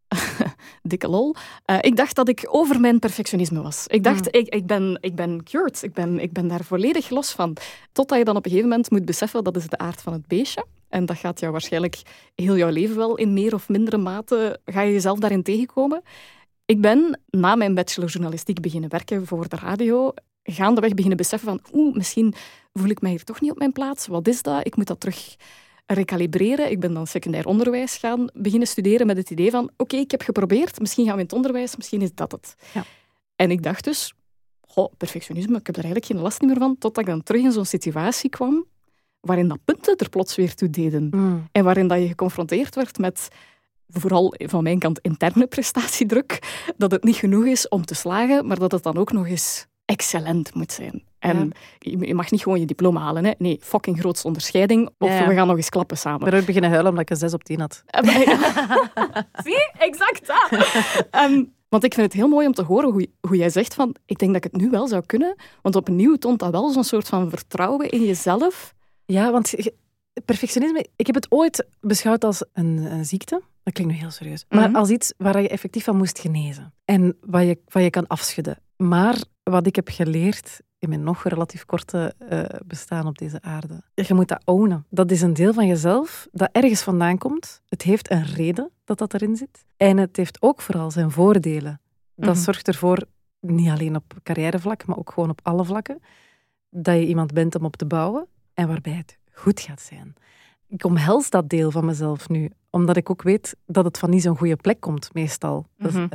dikke lol. Ik dacht dat ik over mijn perfectionisme was. Ik dacht, ik ben cured. Ik ben daar volledig los van. Totdat je dan op een gegeven moment moet beseffen dat is de aard van het beestje. En dat gaat jou waarschijnlijk heel jouw leven wel in meer of mindere mate... Ga je jezelf daarin tegenkomen. Ik ben na mijn bachelor journalistiek beginnen werken voor de radio. Gaandeweg beginnen beseffen van... misschien voel ik mij hier toch niet op mijn plaats. Wat is dat? Ik moet dat terug... recalibreren. Ik ben dan secundair onderwijs gaan beginnen studeren met het idee van oké, ik heb geprobeerd, misschien gaan we in het onderwijs, misschien is dat het. Ja. En ik dacht dus, perfectionisme, ik heb er eigenlijk geen last meer van, totdat ik dan terug in zo'n situatie kwam waarin dat punten er plots weer toe deden. En waarin dat je geconfronteerd werd met, vooral van mijn kant, interne prestatiedruk, dat het niet genoeg is om te slagen, maar dat het dan ook nog eens excellent moet zijn. En je mag niet gewoon je diploma halen. Hè. Nee, fucking grootste onderscheiding. Of we gaan nog eens klappen samen. Ik ben ook beginnen huilen omdat ik een 6 op 10 had. Zie, exact dat. Want ik vind het heel mooi om te horen hoe jij zegt van, ik denk dat ik het nu wel zou kunnen. Want opnieuw toont dat wel zo'n soort van vertrouwen in jezelf. Ja, want perfectionisme, ik heb het ooit beschouwd als een ziekte. Dat klinkt nu heel serieus. Maar als iets waar je effectief van moest genezen. En wat je kan afschudden. Maar wat ik heb geleerd in mijn nog relatief korte bestaan op deze aarde. Je moet dat ownen. Dat is een deel van jezelf dat ergens vandaan komt. Het heeft een reden dat erin zit. En het heeft ook vooral zijn voordelen. Dat zorgt ervoor, niet alleen op carrièrevlak, maar ook gewoon op alle vlakken, dat je iemand bent om op te bouwen en waarbij het goed gaat zijn. Ik omhels dat deel van mezelf nu, omdat ik ook weet dat het van niet zo'n goede plek komt, meestal.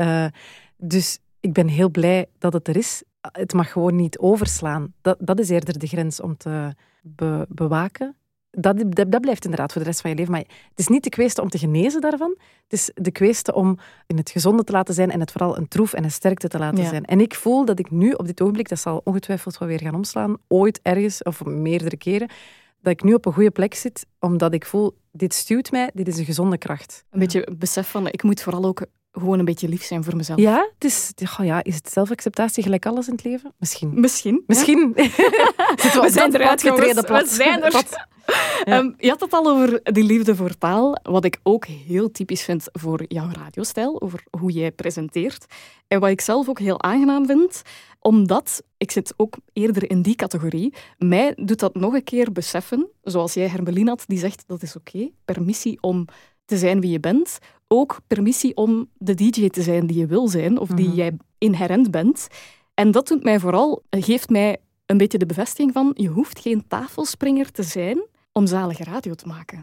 Dus ik ben heel blij dat het er is. Het mag gewoon niet overslaan. Dat is eerder de grens om te bewaken. Dat blijft inderdaad voor de rest van je leven. Maar het is niet de kwestie om te genezen daarvan. Het is de kwestie om in het gezonde te laten zijn en het vooral een troef en een sterkte te laten zijn. En ik voel dat ik nu op dit ogenblik, dat zal ongetwijfeld wel weer gaan omslaan, ooit ergens, of meerdere keren, dat ik nu op een goede plek zit, omdat ik voel, dit stuwt mij, dit is een gezonde kracht. Een beetje besef van, ik moet vooral ook gewoon een beetje lief zijn voor mezelf. Ja, is het zelfacceptatie gelijk alles in het leven? Misschien. Ja. We zijn eruit getreden. We zijn er. Ja. Je had het al over die liefde voor taal, wat ik ook heel typisch vind voor jouw radiostijl, over hoe jij presenteert. En wat ik zelf ook heel aangenaam vind, omdat, ik zit ook eerder in die categorie, mij doet dat nog een keer beseffen, zoals jij Hermelien had, die zegt, dat is oké, permissie om te zijn wie je bent, ook permissie om de DJ te zijn die je wil zijn, of die jij inherent bent. En dat doet mij vooral, geeft mij een beetje de bevestiging van, je hoeft geen tafelspringer te zijn om zalige radio te maken.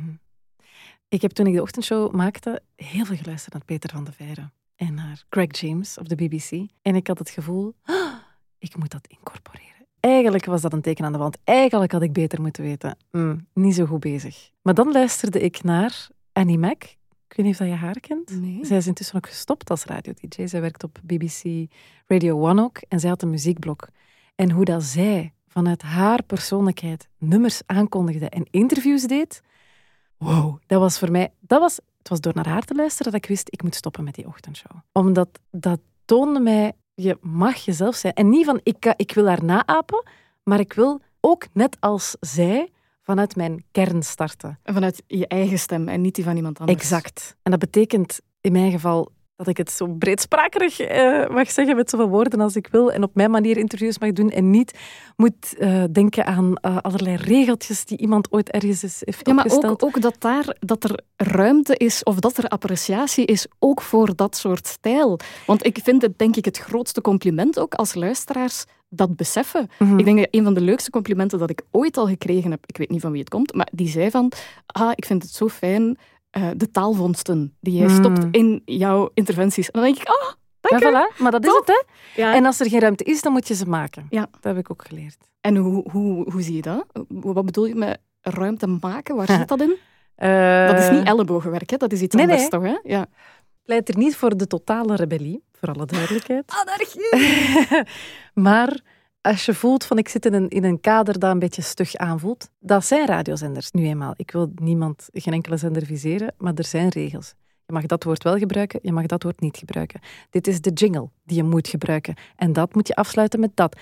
Ik heb toen ik de ochtendshow maakte, heel veel geluisterd naar Peter van de Veire en naar Greg James op de BBC. En ik had het gevoel, ik moet dat incorporeren. Eigenlijk was dat een teken aan de wand. Eigenlijk had ik beter moeten weten. Niet zo goed bezig. Maar dan luisterde ik naar Annie Mac. Ik weet niet of je haar kent. Nee. Zij is intussen ook gestopt als radio-dj. Zij werkt op BBC Radio 1 ook. En zij had een muziekblok. En hoe dat zij vanuit haar persoonlijkheid nummers aankondigde en interviews deed. Wow, dat was voor mij... Het was door naar haar te luisteren dat ik wist, ik moet stoppen met die ochtendshow. Omdat dat toonde mij, je mag jezelf zijn. En niet van, ik wil haar naapen, maar ik wil ook net als zij vanuit mijn kern starten. En vanuit je eigen stem en niet die van iemand anders. Exact. En dat betekent in mijn geval dat ik het zo breedsprakig mag zeggen met zoveel woorden als ik wil en op mijn manier interviews mag doen en niet moet denken aan allerlei regeltjes die iemand ooit ergens heeft opgesteld. Maar ook dat er ruimte is of dat er appreciatie is ook voor dat soort stijl. Want ik vind het denk ik het grootste compliment ook als luisteraars dat beseffen. Ik denk dat een van de leukste complimenten dat ik ooit al gekregen heb, ik weet niet van wie het komt, maar die zei van, ik vind het zo fijn, de taalvondsten die jij stopt in jouw interventies. En dan denk ik, dank je. Ja, voilà. Maar dat is het, hè. Ja. En als er geen ruimte is, dan moet je ze maken. Ja. Dat heb ik ook geleerd. En hoe zie je dat? Wat bedoel je met ruimte maken? Waar zit dat in? Dat is niet ellebogenwerk, hè? Dat is iets anders, toch? Hè? Ja. Pleit er niet voor de totale rebellie, voor alle duidelijkheid. Anarchie! Maar als je voelt van ik zit in een kader dat een beetje stug aanvoelt, dat zijn radiozenders nu eenmaal. Ik wil geen enkele zender viseren, maar er zijn regels. Je mag dat woord wel gebruiken, je mag dat woord niet gebruiken. Dit is de jingle die je moet gebruiken. En dat moet je afsluiten met dat.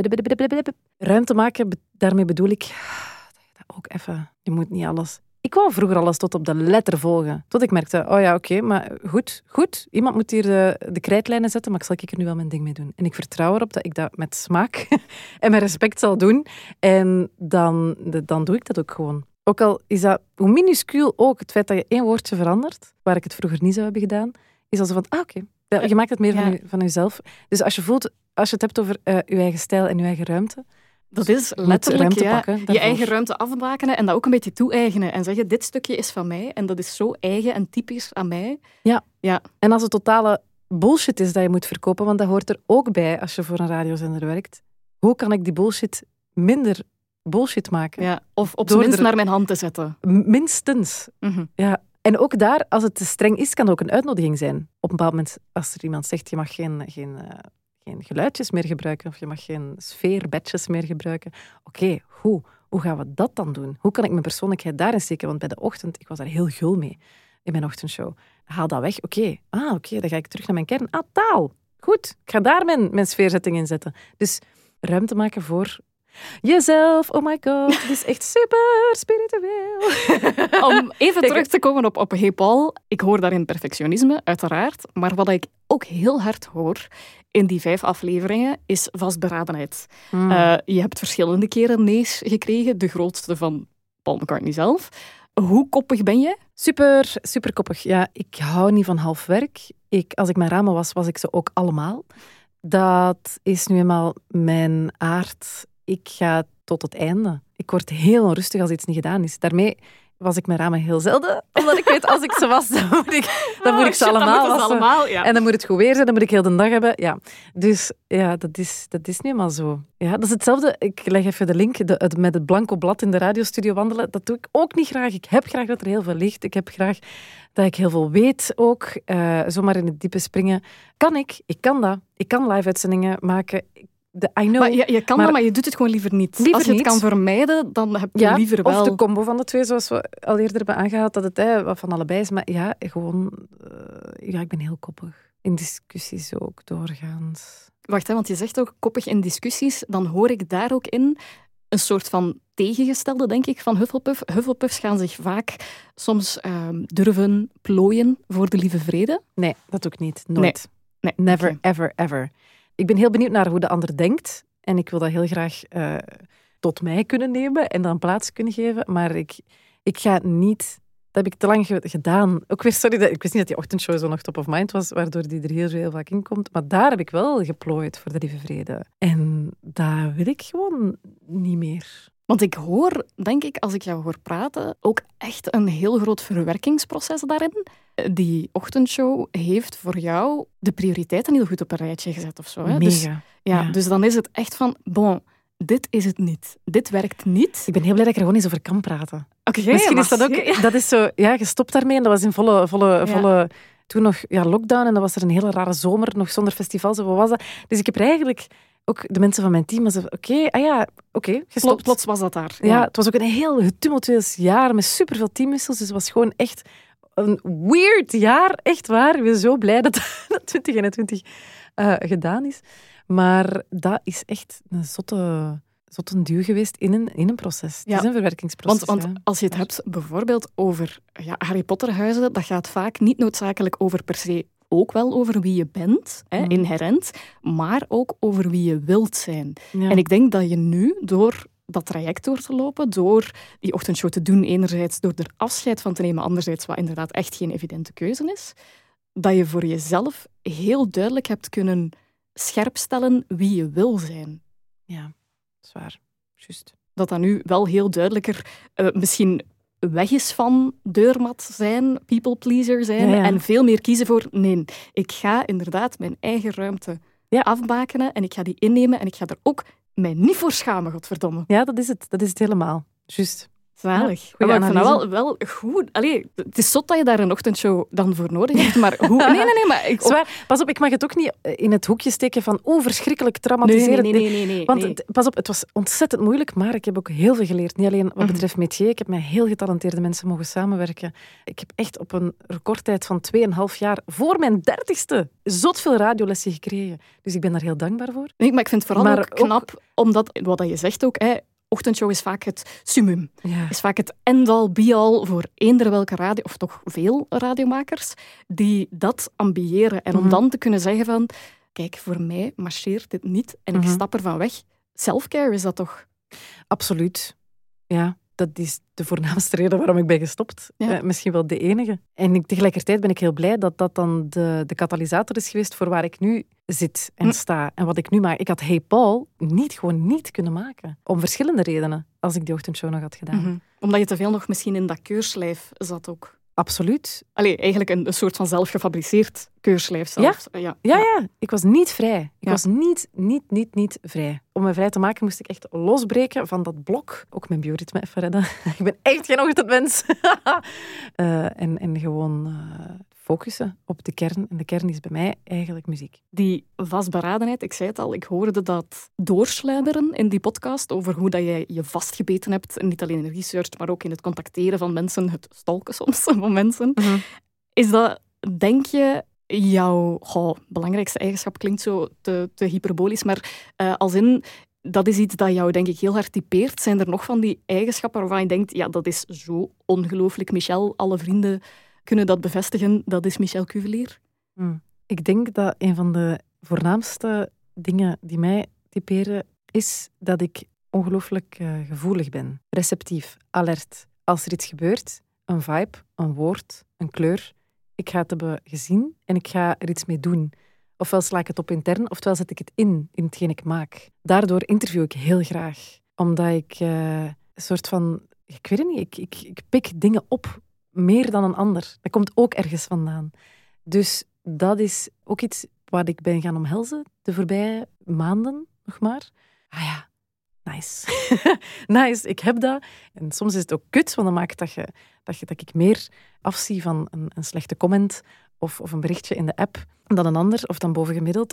Ruimte maken, daarmee bedoel ik... Dat ook even... Je moet niet alles... Ik wou vroeger alles tot op de letter volgen. Tot ik merkte, oké, maar goed. Iemand moet hier de krijtlijnen zetten, maar ik er nu wel mijn ding mee doen. En ik vertrouw erop dat ik dat met smaak en met respect zal doen. En dan doe ik dat ook gewoon. Ook al is dat, hoe minuscuul ook, het feit dat je 1 woordje verandert, waar ik het vroeger niet zou hebben gedaan, is al zo van, oké. Je maakt het meer van jezelf. Dus als je het hebt over je eigen stijl en je eigen ruimte, dat is letterlijk pakken, je eigen ruimte afbakenen en dat ook een beetje toe-eigenen. En zeggen, dit stukje is van mij en dat is zo eigen en typisch aan mij. Ja. En als het totale bullshit is dat je moet verkopen, want dat hoort er ook bij als je voor een radiozender werkt. Hoe kan ik die bullshit minder bullshit maken? Ja, of op zijn minst naar mijn hand te zetten. Minstens. Ja. En ook daar, als het te streng is, kan het ook een uitnodiging zijn. Op een bepaald moment, als er iemand zegt, je mag geen geluidjes meer gebruiken of je mag geen sfeerbadges meer gebruiken. Oké, hoe gaan we dat dan doen? Hoe kan ik mijn persoonlijkheid daarin steken? Want bij de ochtend, ik was daar heel gul mee. in mijn ochtendshow. Haal dat weg. Oké, dan ga ik terug naar mijn kern. Taal. Goed, ik ga daar mijn sfeerzetting in zetten. Dus ruimte maken voor jezelf. Oh my god, dit is echt super spiritueel. Om even terug te komen op Hey Paul. Ik hoor daarin perfectionisme, uiteraard. Maar wat ik ook heel hard hoor in die 5 afleveringen is vastberadenheid. Je hebt verschillende keren nee's gekregen. De grootste van Paul McCartney zelf. Hoe koppig ben je? Super, super koppig. Ja, ik hou niet van half werk. Als ik mijn ramen was ik ze ook allemaal. Dat is nu eenmaal mijn aard. Ik ga tot het einde. Ik word heel onrustig als iets niet gedaan is. Daarmee was ik mijn ramen heel zelden. Omdat ik weet, als ik ze was, dan moet ik ze allemaal wassen. Ja. En dan moet het goed weer zijn, dan moet ik heel de dag hebben. Ja. Dus ja, dat is niet helemaal zo. Ja, dat is hetzelfde. Ik leg even de link met het blanco blad in de radiostudio wandelen. Dat doe ik ook niet graag. Ik heb graag dat er heel veel ligt. Ik heb graag dat ik heel veel weet ook. Zomaar in het diepe springen. Ik kan dat. Ik kan live-uitzendingen maken. Maar je kan dat, maar je doet het gewoon liever niet. Als je het kan vermijden, dan heb je liever wel... Of de combo van de twee, zoals we al eerder hebben aangehaald, dat het wat van allebei is. Maar ja, gewoon... ik ben heel koppig. In discussies ook, doorgaans. Wacht, want je zegt ook koppig in discussies. Dan hoor ik daar ook in een soort van tegengestelde, denk ik, van Hufflepuff. Hufflepuffs gaan zich vaak soms durven plooien voor de lieve vrede. Nee, dat doe ik niet. Nooit. Nee. Never, Okay. ever, ever. Ik ben heel benieuwd naar hoe de ander denkt. En ik wil dat heel graag tot mij kunnen nemen en dan plaats kunnen geven. Maar ik ga niet... Dat heb ik te lang gedaan. Ook weer, sorry, ik wist niet dat die ochtendshow zo nog top of mind was, waardoor die er heel vaak in komt. Maar daar heb ik wel geplooid voor de lieve vrede. En dat wil ik gewoon niet meer. Want ik hoor, denk ik, als ik jou hoor praten, ook echt een heel groot verwerkingsproces daarin. Die ochtendshow heeft voor jou de prioriteiten heel goed op een rijtje gezet of zo. Hè? Mega. Dus dan is het echt van, dit is het niet. Dit werkt niet. Ik ben heel blij dat ik er gewoon eens over kan praten. Okay, misschien is dat ook... Ja. Dat is zo... Ja, gestopt daarmee en dat was in volle toen nog lockdown en dat was er een hele rare zomer, nog zonder festivals. Of wat was dat? Dus ik heb er eigenlijk... Ook de mensen van mijn team zeiden, oké, gestopt. Plots was dat daar. Ja, het was ook een heel tumultueus jaar met superveel teamwissels. Dus het was gewoon echt een weird jaar. Echt waar. Ik ben zo blij dat 2021 gedaan is. Maar dat is echt een zotte duw geweest in een proces. Het is een verwerkingsproces. Want als je het hebt bijvoorbeeld over Harry Potter-huizen, dat gaat vaak niet noodzakelijk over per se ook wel over wie je bent, inherent, maar ook over wie je wilt zijn. Ja. En ik denk dat je nu, door dat traject door te lopen, door die ochtendshow te doen, enerzijds door er afscheid van te nemen, anderzijds wat inderdaad echt geen evidente keuze is, dat je voor jezelf heel duidelijk hebt kunnen scherpstellen wie je wil zijn. Ja, dat is waar. Juist. Dat nu wel heel duidelijker misschien weg is van deurmat zijn, people pleaser zijn en veel meer kiezen voor nee, ik ga inderdaad mijn eigen ruimte afbakenen en ik ga die innemen en ik ga er ook mij niet voor schamen, godverdomme. Ja, dat is het helemaal. Juist. Zalig. Ja, maar ik vind dat wel goed. Allee, het is zot dat je daar een ochtendshow dan voor nodig hebt, maar hoe... Nee, maar... Zwaar. Pas op, ik mag het ook niet in het hoekje steken van verschrikkelijk traumatiserend. Nee. Want pas op, het was ontzettend moeilijk, maar ik heb ook heel veel geleerd. Niet alleen wat betreft métier, ik heb met heel getalenteerde mensen mogen samenwerken. Ik heb echt op een recordtijd van 2,5 jaar, voor mijn 30ste, zot veel radiolessen gekregen. Dus ik ben daar heel dankbaar voor. Nee, maar ik vind het vooral ook knap, omdat, wat je zegt ook... ochtendshow is vaak het summum. Ja. Is vaak het end-all, be-all voor eender welke radio, of toch veel radiomakers, die dat ambiëren. En om dan te kunnen zeggen van, kijk, voor mij marcheert dit niet en ik stap ervan weg. Self-care is dat toch? Absoluut. Ja, dat is de voornaamste reden waarom ik ben gestopt. Ja. Misschien wel de enige. En tegelijkertijd ben ik heel blij dat dat dan de katalysator is geweest voor waar ik nu zit en sta. En wat ik nu maak. Ik had Hey Paul gewoon niet kunnen maken. Om verschillende redenen, als ik die ochtendshow nog had gedaan. Omdat je te veel nog misschien in dat keurslijf zat ook. Absoluut. Allee, eigenlijk een soort van zelfgefabriceerd keurslijf zelfs. Ja. Ik was niet vrij. Ik was niet vrij. Om me vrij te maken moest ik echt losbreken van dat blok. Ook mijn bioritme even redden. Ik ben echt geen ochtendmens. En gewoon focussen op de kern. En de kern is bij mij eigenlijk muziek. Die vastberadenheid, ik zei het al, ik hoorde dat doorsluimeren in die podcast over hoe dat jij je vastgebeten hebt, niet alleen in research, maar ook in het contacteren van mensen, het stalken soms van mensen. Mm-hmm. Is dat, denk je, jouw belangrijkste eigenschap? Klinkt zo te hyperbolisch, maar als in, dat is iets dat jou, denk ik, heel hard typeert. Zijn er nog van die eigenschappen waarvan je denkt, ja, dat is zo ongelooflijk Michel, alle vrienden kunnen dat bevestigen, dat is Michel Cuvelier? Ik denk dat een van de voornaamste dingen die mij typeren is dat ik ongelooflijk gevoelig ben. Receptief, alert. Als er iets gebeurt, een vibe, een woord, een kleur, ik ga het hebben gezien en ik ga er iets mee doen. Ofwel sla ik het op intern, ofwel zet ik het in hetgeen ik maak. Daardoor interview ik heel graag. Omdat ik een soort van... Ik weet het niet, ik pik dingen op meer dan een ander. Dat komt ook ergens vandaan. Dus dat is ook iets wat ik ben gaan omhelzen de voorbije maanden nog maar. Ah ja, nice. Nice, ik heb dat. En soms is het ook kut, want dan maakt dat ik meer afzie van een slechte comment of een berichtje in de app dan een ander, of dan bovengemiddeld,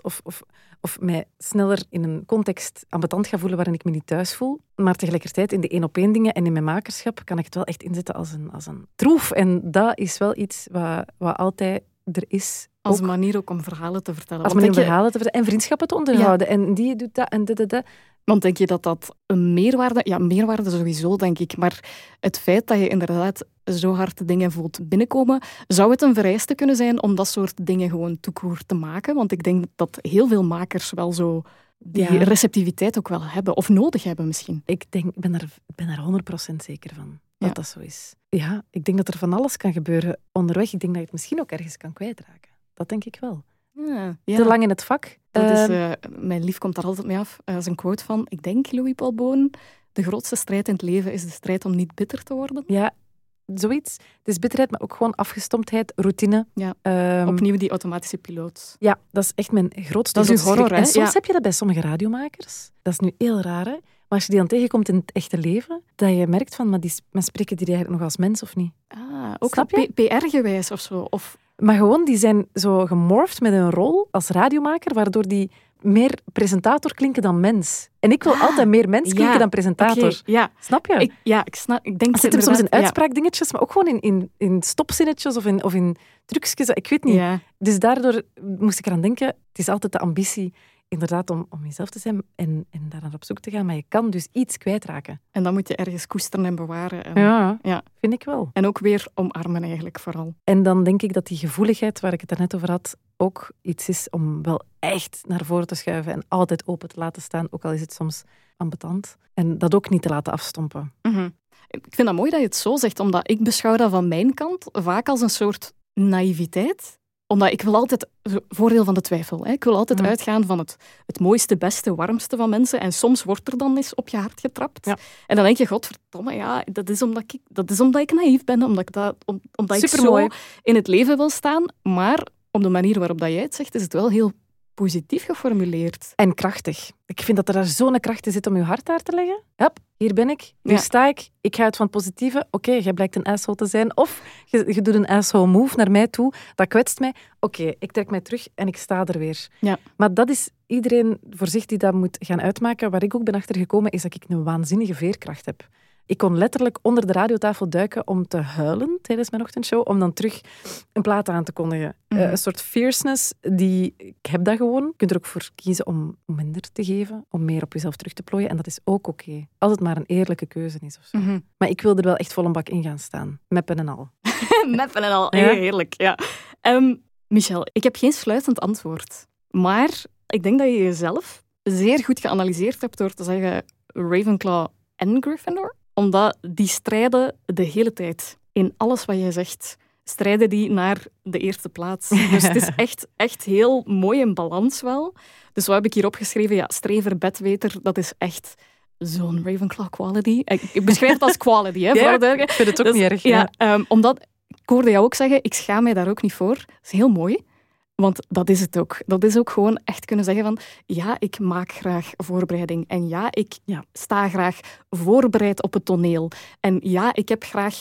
of mij sneller in een context ambetant ga voelen waarin ik me niet thuis voel. Maar tegelijkertijd in de 1-op-1 dingen en in mijn makerschap kan ik het wel echt inzetten als een troef. En dat is wel iets wat altijd er is. Als een manier ook om verhalen te vertellen. Als manier om verhalen te vertellen en vriendschappen te onderhouden. Ja. En die doet dat en dat. Want denk je dat een meerwaarde... Ja, meerwaarde sowieso, denk ik. Maar het feit dat je inderdaad zo hard dingen voelt binnenkomen, zou het een vereiste kunnen zijn om dat soort dingen gewoon toekoer te maken? Want ik denk dat heel veel makers wel zo die receptiviteit ook wel hebben. Of nodig hebben misschien. Ik ben er 100% zeker van dat dat zo is. Ja, ik denk dat er van alles kan gebeuren onderweg. Ik denk dat je het misschien ook ergens kan kwijtraken. Dat denk ik wel. Ja. Te lang in het vak. Dat is, mijn lief komt daar altijd mee af. Dat is een quote van, ik denk Louis Paul Boon, de grootste strijd in het leven is de strijd om niet bitter te worden. Ja, zoiets. Het is bitterheid, maar ook gewoon afgestomptheid, routine. Ja. Opnieuw die automatische piloot. Ja, dat is echt mijn grootste Dat is uw horror, hè? En soms heb je dat bij sommige radiomakers. Dat is nu heel raar, hè? Maar als je die dan tegenkomt in het echte leven, dat je merkt van, maar spreken die eigenlijk nog als mens of niet? Ook PR-gewijs of zo? Maar gewoon, die zijn zo gemorfd met een rol als radiomaker, waardoor die meer presentator klinken dan mens. En ik wil altijd meer mens klinken dan presentator. Okay, ja. Snap je? Ik snap. Ik denk het zit hem soms in uitspraakdingetjes, maar ook gewoon in stopzinnetjes of in trucjes. Ik weet niet. Ja. Dus daardoor moest ik eraan denken, het is altijd de ambitie inderdaad om jezelf te zijn en daar naar op zoek te gaan. Maar je kan dus iets kwijtraken. En dan moet je ergens koesteren en bewaren. En, ja, vind ik wel. En ook weer omarmen eigenlijk vooral. En dan denk ik dat die gevoeligheid, waar ik het daarnet over had, ook iets is om wel echt naar voren te schuiven en altijd open te laten staan, ook al is het soms ambetant. En dat ook niet te laten afstompen. Mm-hmm. Ik vind dat mooi dat je het zo zegt, omdat ik beschouw dat van mijn kant vaak als een soort naïviteit. Omdat ik wil altijd, voordeel van de twijfel, hè. Ik wil altijd uitgaan van het mooiste, beste, warmste van mensen. En soms wordt er dan eens op je hart getrapt. Ja. En dan denk je, godverdomme, ja, dat is omdat ik naïef ben. Omdat ik zo in het leven wil staan. Maar op de manier waarop dat jij het zegt, is het wel heel positief geformuleerd. En krachtig. Ik vind dat er daar zo'n kracht in zit om je hart daar te leggen. Hup, hier ben ik, hier sta ik. Ik ga uit van het positieve. Oké, jij blijkt een asshole te zijn. Of je doet een asshole move naar mij toe. Dat kwetst mij. Oké, ik trek mij terug en ik sta er weer. Ja. Maar dat is iedereen voor zich die dat moet gaan uitmaken. Waar ik ook ben achtergekomen, is dat ik een waanzinnige veerkracht heb. Ik kon letterlijk onder de radiotafel duiken om te huilen tijdens mijn ochtendshow, om dan terug een plaat aan te kondigen. Een soort fierceness, ik heb dat gewoon. Je kunt er ook voor kiezen om minder te geven, om meer op jezelf terug te plooien. En dat is ook oké. Als het maar een eerlijke keuze is. Of zo. Mm-hmm. Maar ik wil er wel echt vol een bak in gaan staan. Meppen en al. Meppen en al, ja? Heerlijk. Ja. Michel, ik heb geen sluitend antwoord. Maar ik denk dat je jezelf zeer goed geanalyseerd hebt door te zeggen Ravenclaw en Gryffindor. Omdat die strijden de hele tijd. In alles wat jij zegt, strijden die naar de eerste plaats. Dus het is echt heel mooi in balans wel. Dus wat heb ik hier opgeschreven? Ja, strever, bedweter, dat is echt zo'n Ravenclaw quality. Ik beschrijf het als quality, hè. Ja, ik vind het ook niet erg. Ja. Omdat, ik hoorde jou ook zeggen, ik schaam mij daar ook niet voor. Dat is heel mooi. Want dat is het ook. Dat is ook gewoon echt kunnen zeggen van ja, ik maak graag voorbereiding. En ja, ik sta graag voorbereid op het toneel. En ja, ik heb graag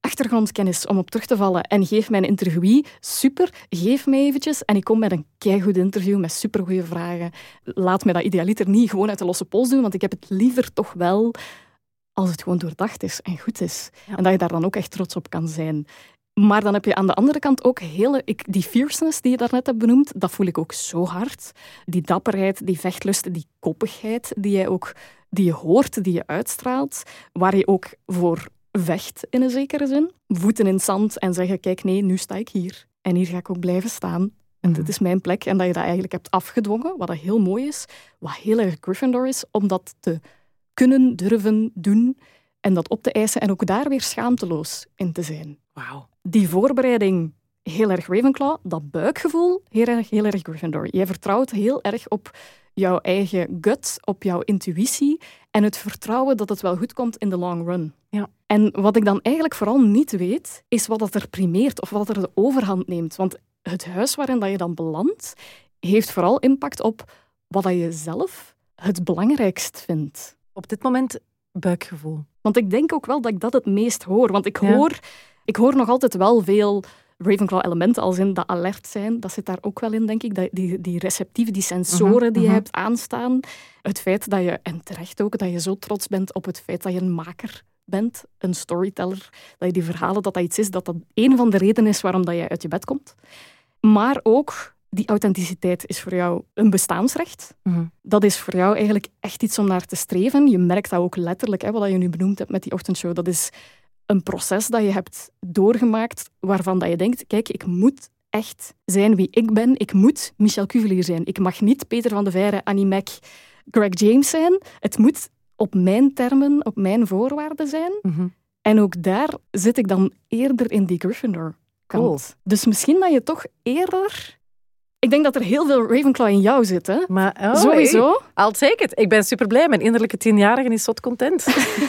achtergrondkennis om op terug te vallen en geef mijn interviewee, super, geef mij eventjes en ik kom met een keigoed interview met supergoeie vragen. Laat mij dat idealiter niet gewoon uit de losse pols doen, want ik heb het liever toch wel als het gewoon doordacht is en goed is. Ja. En dat je daar dan ook echt trots op kan zijn. Maar dan heb je aan de andere kant ook die fierceness die je daarnet hebt benoemd, dat voel ik ook zo hard. Die dapperheid, die vechtlust, die koppigheid die je hoort, die je uitstraalt, waar je ook voor vecht in een zekere zin. Voeten in het zand en zeggen, kijk nee, nu sta ik hier. En hier ga ik ook blijven staan. En dit is mijn plek. En dat je dat eigenlijk hebt afgedwongen, wat dat heel mooi is, wat heel erg Gryffindor is, om dat te kunnen, durven doen en dat op te eisen en ook daar weer schaamteloos in te zijn. Wauw. Die voorbereiding, heel erg Ravenclaw, dat buikgevoel, heel erg Gryffindor. Jij vertrouwt heel erg op jouw eigen gut, op jouw intuïtie en het vertrouwen dat het wel goed komt in de long run. Ja. En wat ik dan eigenlijk vooral niet weet, is wat dat er primeert of wat er de overhand neemt. Want het huis waarin dat je dan belandt, heeft vooral impact op wat dat je zelf het belangrijkst vindt. Op dit moment buikgevoel. Want ik denk ook wel dat ik dat het meest hoor. Want ik hoor nog altijd wel veel Ravenclaw-elementen, als in dat alert zijn. Dat zit daar ook wel in, denk ik. Die receptieven, die sensoren die je hebt aanstaan. Het feit dat je, en terecht ook, dat je zo trots bent op het feit dat je een maker bent, een storyteller, dat je die verhalen, dat iets is, dat een van de redenen is waarom dat je uit je bed komt. Maar ook die authenticiteit is voor jou een bestaansrecht. Dat is voor jou eigenlijk echt iets om naar te streven. Je merkt dat ook letterlijk, wat je nu benoemd hebt met die ochtendshow. Dat is een proces dat je hebt doorgemaakt, waarvan dat je denkt, kijk, ik moet echt zijn wie ik ben. Ik moet Michel Cuvelier zijn. Ik mag niet Peter van de Veire, Annie Mac, Greg James zijn. Het moet op mijn termen, op mijn voorwaarden zijn. En ook daar zit ik dan eerder in die Gryffindor-kant. Cool. Dus misschien dat je toch eerder... Ik denk dat er heel veel Ravenclaw in jou zit, hè? Maar, sowieso. I'll take it. Ik ben super blij. Mijn innerlijke 10-jarige is zot content.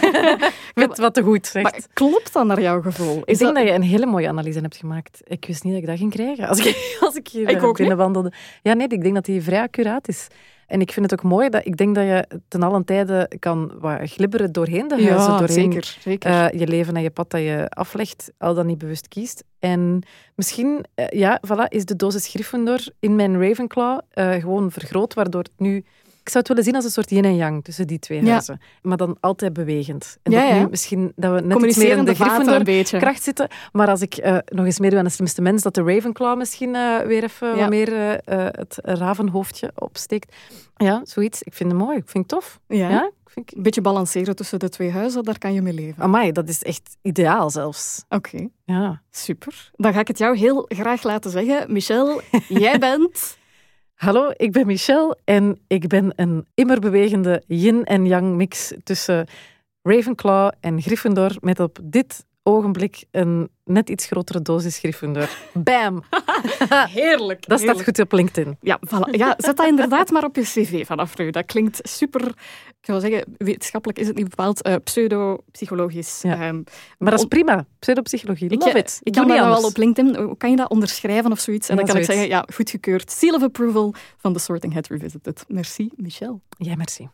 Met wat te goed zegt. Maar klopt dat naar jouw gevoel? Ik denk dat je een hele mooie analyse hebt gemaakt. Ik wist niet dat ik dat ging krijgen als ik hier binnenwandelde. Ja, nee, ik denk dat die vrij accuraat is. En ik vind het ook mooi dat ik denk dat je ten allen tijde kan glibberen doorheen de huizen, doorheen zeker. Je leven en je pad dat je aflegt, al dan niet bewust kiest. En misschien, is de dosis Gryffindor in mijn Ravenclaw gewoon vergroot, waardoor het nu... Ik zou het willen zien als een soort yin en yang tussen die twee huizen. Maar dan altijd bewegend. En dat nu misschien dat we net iets meer in de Gryffindor-kracht zitten. Maar als ik nog eens meedoe aan de slimste mens, dat de Ravenclaw misschien weer even wat meer het ravenhoofdje opsteekt. Ja, zoiets. Ik vind het mooi. Ik vind het tof. Ja? Een beetje balanceren tussen de twee huizen, daar kan je mee leven. Amai, dat is echt ideaal zelfs. Oké. Ja. Super. Dan ga ik het jou heel graag laten zeggen. Michel, jij bent... Hallo, ik ben Michel en ik ben een immer bewegende yin en yang mix tussen Ravenclaw en Gryffindor met op dit ogenblik een net iets grotere dosis Gryffindor. Bam! Heerlijk. Dat staat goed op LinkedIn. Ja, voilà. Ja, zet dat inderdaad maar op je cv vanaf nu. Dat klinkt super, ik zou zeggen, wetenschappelijk is het niet bepaald, pseudo-psychologisch. Ja. Maar dat is prima. Pseudopsychologie. Love it. Ik kan dat wel op LinkedIn. Kan je dat onderschrijven of zoiets? En dan kan ik zeggen, ja, goedgekeurd. Seal of approval van The Sorting Hat Revisited. Merci, Michel. Ja, merci.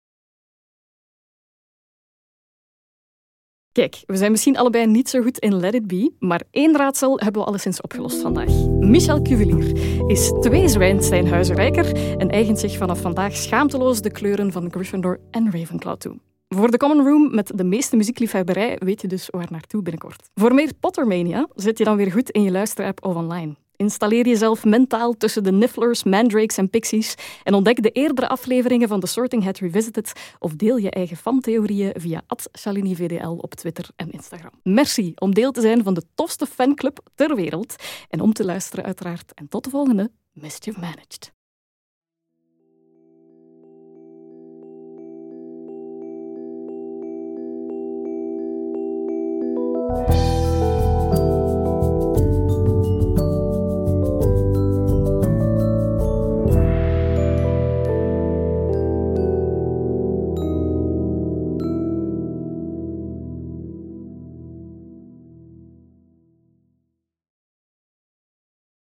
Kijk, we zijn misschien allebei niet zo goed in Let It Be, maar één raadsel hebben we alleszins opgelost vandaag. Michel Cuvelier is 2 Zwijnsteinhuizen rijker en eigent zich vanaf vandaag schaamteloos de kleuren van Gryffindor en Ravenclaw toe. Voor de Common Room met de meeste muziekliefhebberij weet je dus waar naartoe binnenkort. Voor meer Pottermania zit je dan weer goed in je luisterapp of online. Installeer jezelf mentaal tussen de Nifflers, Mandrakes en Pixies en ontdek de eerdere afleveringen van The Sorting Hat Revisited of deel je eigen fantheorieën via @ShaliniVDL op Twitter en Instagram. Merci om deel te zijn van de tofste fanclub ter wereld en om te luisteren uiteraard. En tot de volgende Mischief Managed.